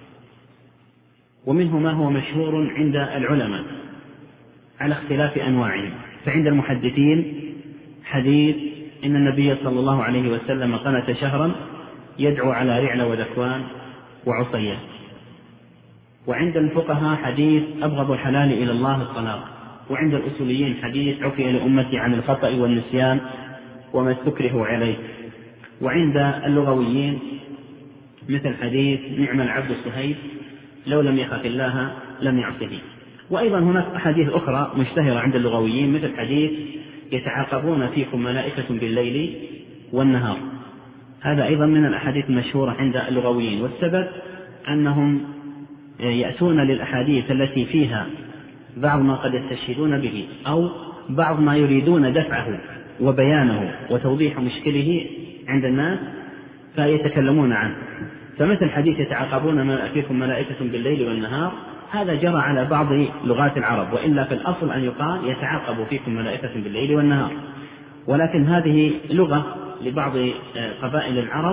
ومنه ما هو مشهور عند العلماء على اختلاف أنواعهم، فعند المحدثين حديث إن النبي صلى الله عليه وسلم قنت شهرا يدعو على رعل وذكوان وعصيان. وعند الفقهاء حديث أبغض الحلال إلى الله الطلاق. وعند الأصوليين حديث عفي لأمتي عن الخطأ والنسيان وما استكره عليه. وعند اللغويين مثل حديث نعم العبد الصهيب لو لم يخف الله لم يعصه. وأيضا هناك أحاديث أخرى مشتهرة عند اللغويين مثل حديث يتعاقبون فيكم ملائكة بالليل والنهار، هذا أيضا من الأحاديث المشهورة عند اللغويين. والسبب أنهم يأتون للأحاديث التي فيها بعض ما قد يستشهدون به أو بعض ما يريدون دفعه وبيانه وتوضيح مشكله عند الناس فيتكلمون عنه. فمثل حديث يتعاقبون فيكم ملائكة بالليل والنهار، هذا جرى على بعض لغات العرب، وإلا في الأصل أن يقال يتعاقب فيكم ملائكة بالليل والنهار، ولكن هذه لغة لبعض قبائل العرب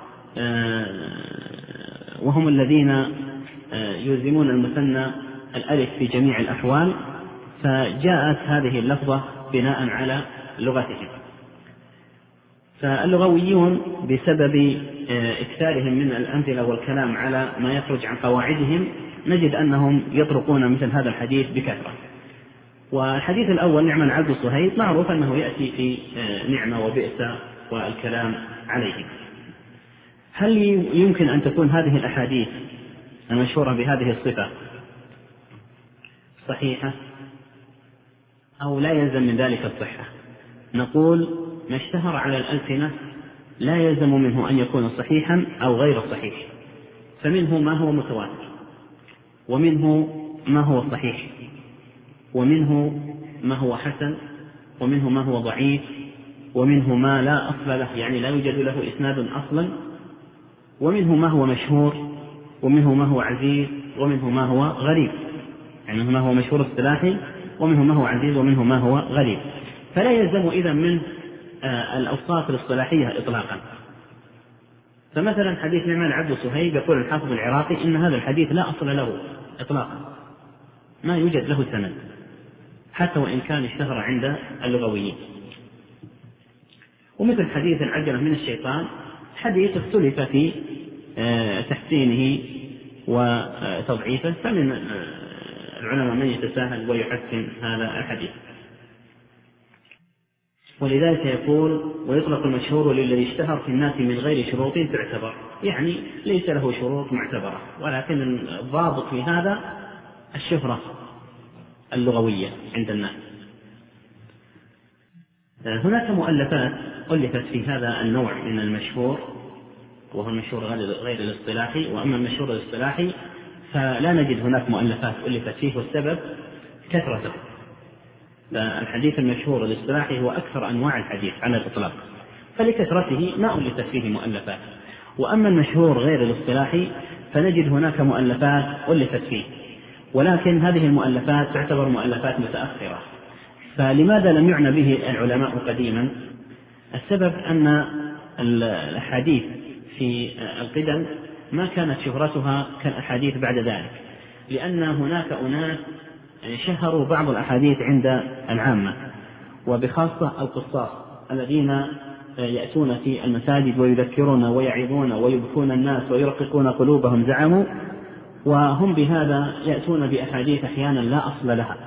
وهم الذين يلزمون المثنى الألف في جميع الأحوال، فجاءت هذه اللفظة بناء على لغتهم. فاللغويون بسبب إكثارهم من الأمثلة والكلام على ما يخرج عن قواعدهم نجد أنهم يطرقون مثل هذا الحديث بكثرة. والحديث الأول نعم العبد الصهيب معروف أنه يأتي في نعمة وبئس والكلام عليه. هل يمكن أن تكون هذه الأحاديث المشهورة بهذه الصفة صحيحة أو لا يلزم من ذلك الصحة؟ نقول ما اشتهر على الألسنة لا يلزم منه أن يكون صحيحا أو غير صحيح، فمنه ما هو متواتر، ومنه ما هو صحيح، ومنه ما هو حسن، ومنه ما هو ضعيف، ومنه ما لا أصل له يعني لا يوجد له إسناد أصلا، ومنه ما هو مشهور، ومنه ما هو عزيز، ومنه ما هو غريب، يعني ما هو مشهور اصطلاحي، ومنه ما هو عزيز، ومنه ما هو غريب. فلا يلزم إذا من الأوصاف الاصطلاحية إطلاقا. فمثلا حديث نعم العبد الصهيب يقول الحافظ العراقي إن هذا الحديث لا أصل له إطلاقا، ما يوجد له سند حتى وإن كان اشتهر عند اللغويين. ومثل حديث العجلة من الشيطان حديث اختلف في تحسينه وتضعيفه، فمن العلماء من يتساهل ويحسن هذا الحديث. ولذلك يقول ويطلق المشهور للذي اشتهر في الناس من غير شروط تعتبر، يعني ليس له شروط معتبرة، ولكن الضابط في هذا الشهرة اللغوية عند الناس. هناك مؤلفات ألفت في هذا النوع من المشهور، وهو المشهور غير الاصطلاحي. وأما المشهور الاصطلاحي فلا نجد هناك مؤلفات ألفت فيه، والسبب كثرته. فالحديث المشهور الاصطلاحي هو أكثر أنواع الحديث على الإطلاق، فلكثرته ما ألفت فيه مؤلفات. وأما المشهور غير الاصطلاحي فنجد هناك مؤلفات ألفت فيه، ولكن هذه المؤلفات تعتبر مؤلفات متأخرة. فلماذا لم يعنى به العلماء قديما؟ السبب أن الأحاديث في القدم ما كانت شهرتها كالأحاديث بعد ذلك، لأن هناك أناس شهروا بعض الأحاديث عند العامة، وبخاصة القصاص الذين يأتون في المساجد ويذكرون ويعظون ويبكون الناس ويرققون قلوبهم زعموا، وهم بهذا يأتون بأحاديث أحيانا لا أصل لها.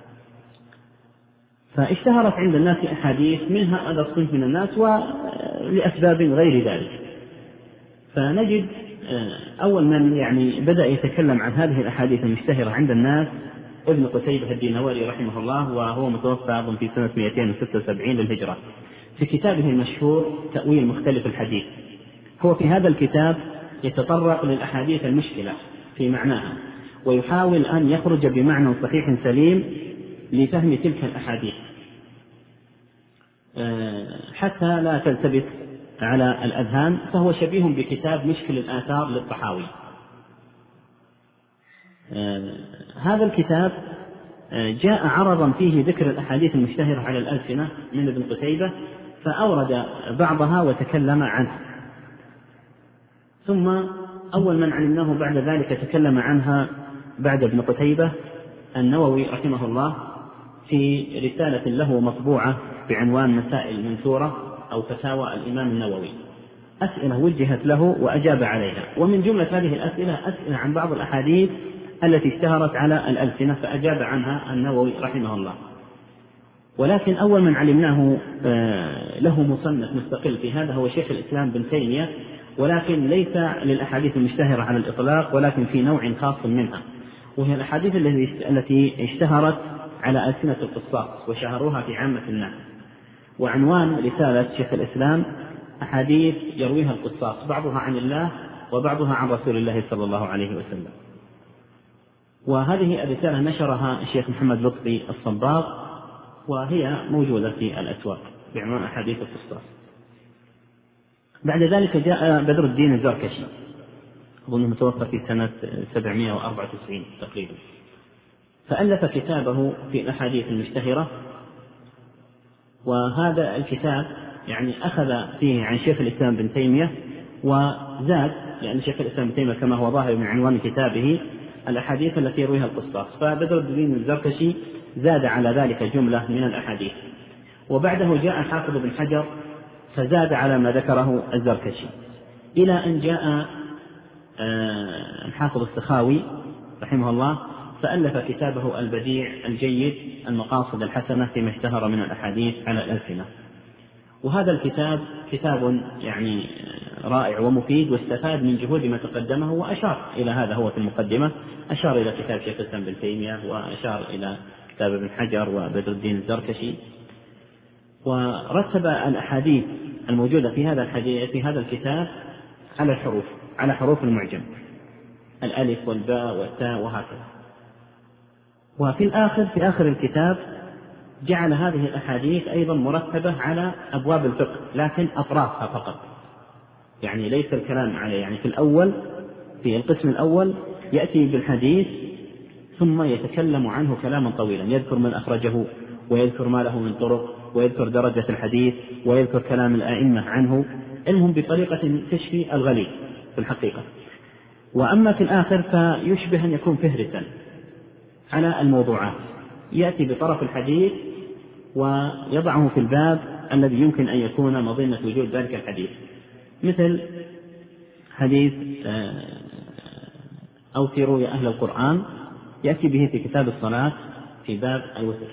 فاشتهرت عند الناس أحاديث منها هذا الصنف من الناس ولأسباب غير ذلك. فنجد أول من بدأ يتكلم عن هذه الأحاديث المشتهرة عند الناس ابن قتيبة الدينوري رحمه الله، وهو متوفى أظن في سنة 276 للهجرة، في كتابه المشهور تأويل مختلف الحديث. هو في هذا الكتاب يتطرق للأحاديث المشكلة في معناها، ويحاول أن يخرج بمعنى صحيح سليم لفهم تلك الأحاديث حتى لا تلتبس على الأذهان. فهو شبيه بكتاب مشكل الآثار للطحاوي. هذا الكتاب جاء عرضا فيه ذكر الأحاديث المشتهرة على الألسنة من ابن قتيبة، فأورد بعضها وتكلم عنه. ثم أول من علمناه بعد ذلك تكلم عنها بعد ابن قتيبة النووي رحمه الله في رسالة له مطبوعة بعنوان مسائل منثورة أو فتاوى الإمام النووي، أسئلة وجهت له وأجاب عليها. ومن جملة هذه الأسئلة أسئلة عن بعض الأحاديث التي اشتهرت على الألسنة، فأجاب عنها النووي رحمه الله. ولكن أول من علمناه له مصنف مستقل في هذا هو شيخ الإسلام بن تيمية، ولكن ليس للأحاديث المشتهرة على الإطلاق، ولكن في نوع خاص منها، وهي الأحاديث التي اشتهرت على ألسنة القصاص وشهروها في عامة الناس. وعنوان رسالة شيخ الإسلام أحاديث يرويها القصاص، بعضها عن الله وبعضها عن رسول الله صلى الله عليه وسلم. وهذه الرسالة نشرها الشيخ محمد لطفي الصباغ، وهي موجودة في الأسواق بعنوان أحاديث القصاص. بعد ذلك جاء بدر الدين الزركشي، أظنه متوفى في سنة 794 تقريبا، فألف كتابه في الأحاديث المشتهرة. وهذا الكتاب أخذ فيه عن شيخ الإسلام بن تيمية وزاد، لأن شيخ الإسلام بن تيمية كما هو ظاهر من عنوان كتابه الأحاديث التي يرويها القصاص، فبدر الدين الزركشي زاد على ذلك جملة من الأحاديث. وبعده جاء الحافظ بن حجر فزاد على ما ذكره الزركشي، إلى أن جاء الحافظ السخاوي رحمه الله فألف كتابه البديع الجيد المقاصد الحسنة فيما اشتهر من الأحاديث على الألسنة. وهذا الكتاب كتاب رائع ومفيد، واستفاد من جهود ما تقدمه، وأشار إلى هذا هو في المقدمة، أشار إلى كتاب شيخ الإسلام بن تيمية، وأشار إلى كتاب ابن حجر وبدر الدين الزركشي، ورتب الأحاديث الموجودة في هذا الكتاب على حروف المعجم، الألف والباء والتاء وهكذا. وفي آخر الكتاب جعل هذه الأحاديث أيضا مرتبة على أبواب الفقه، لكن أطرافها فقط، ليس الكلام عليه. في الأول في القسم الأول يأتي بالحديث ثم يتكلم عنه كلاما طويلا، يذكر من أخرجه ويذكر ما له من طرق ويذكر درجة الحديث ويذكر كلام الأئمة عنه، إنهم بطريقة تشفي الغليل في الحقيقة. وأما في الآخر فيشبه أن يكون فهرسا على الموضوعات، يأتي بطرف الحديث ويضعه في الباب الذي يمكن أن يكون مظنة وجود ذلك الحديث، مثل حديث أوتروا يا أهل القرآن، يأتي به في كتاب الصلاة في باب الوتر.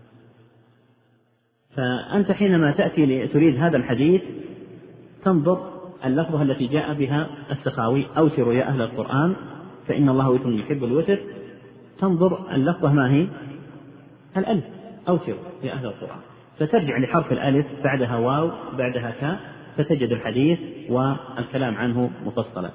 فأنت حينما تأتي تريد هذا الحديث تنظر اللفظة التي جاء بها السخاوي أوتروا يا أهل القرآن فإن الله وتر يحب الوتر، تنظر اللفظة ما هي الألف أوتر يا أهل القرآن، فترجع لحرف الألف بعدها واو بعدها تاء، فتجد الحديث والكلام عنه مفصلا.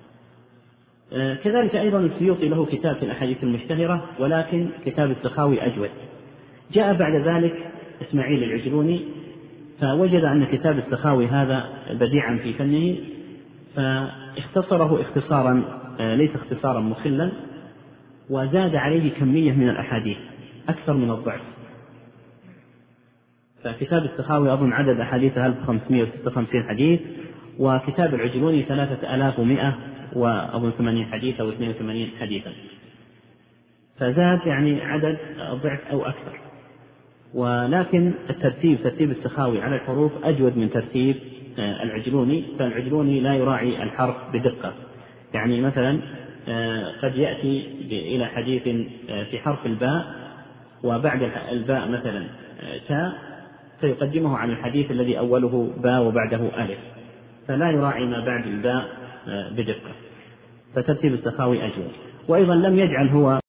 كذلك أيضا السيوطي له كتاب في الأحاديث المشتهرة، ولكن كتاب السخاوي أجود. جاء بعد ذلك إسماعيل العجلوني فوجد أن كتاب السخاوي هذا بديعا في فنه، فاختصره اختصارا ليس اختصارا مخلا، وزاد عليه كمية من الأحاديث أكثر من الضعف. فكتاب السخاوي أظن عدد أحاديثه 1556 حديث، وكتاب العجلوني 3100 وأظن 80 حديث أو 82 حديثا، فزاد يعني عدد ضعف أو أكثر. ولكن ترتيب السخاوي على الحروف أجود من ترتيب العجلوني، فالعجلوني لا يراعي الحرف بدقة، يعني مثلا قد يأتي إلى حديث في حرف الباء وبعد الباء مثلا تاء، فيقدمه عن الحديث الذي أوله باء وبعده ألف، فلا يراعي ما بعد الباء بدقة، فترتيب السخاوي أجود. وأيضا لم يجعل هو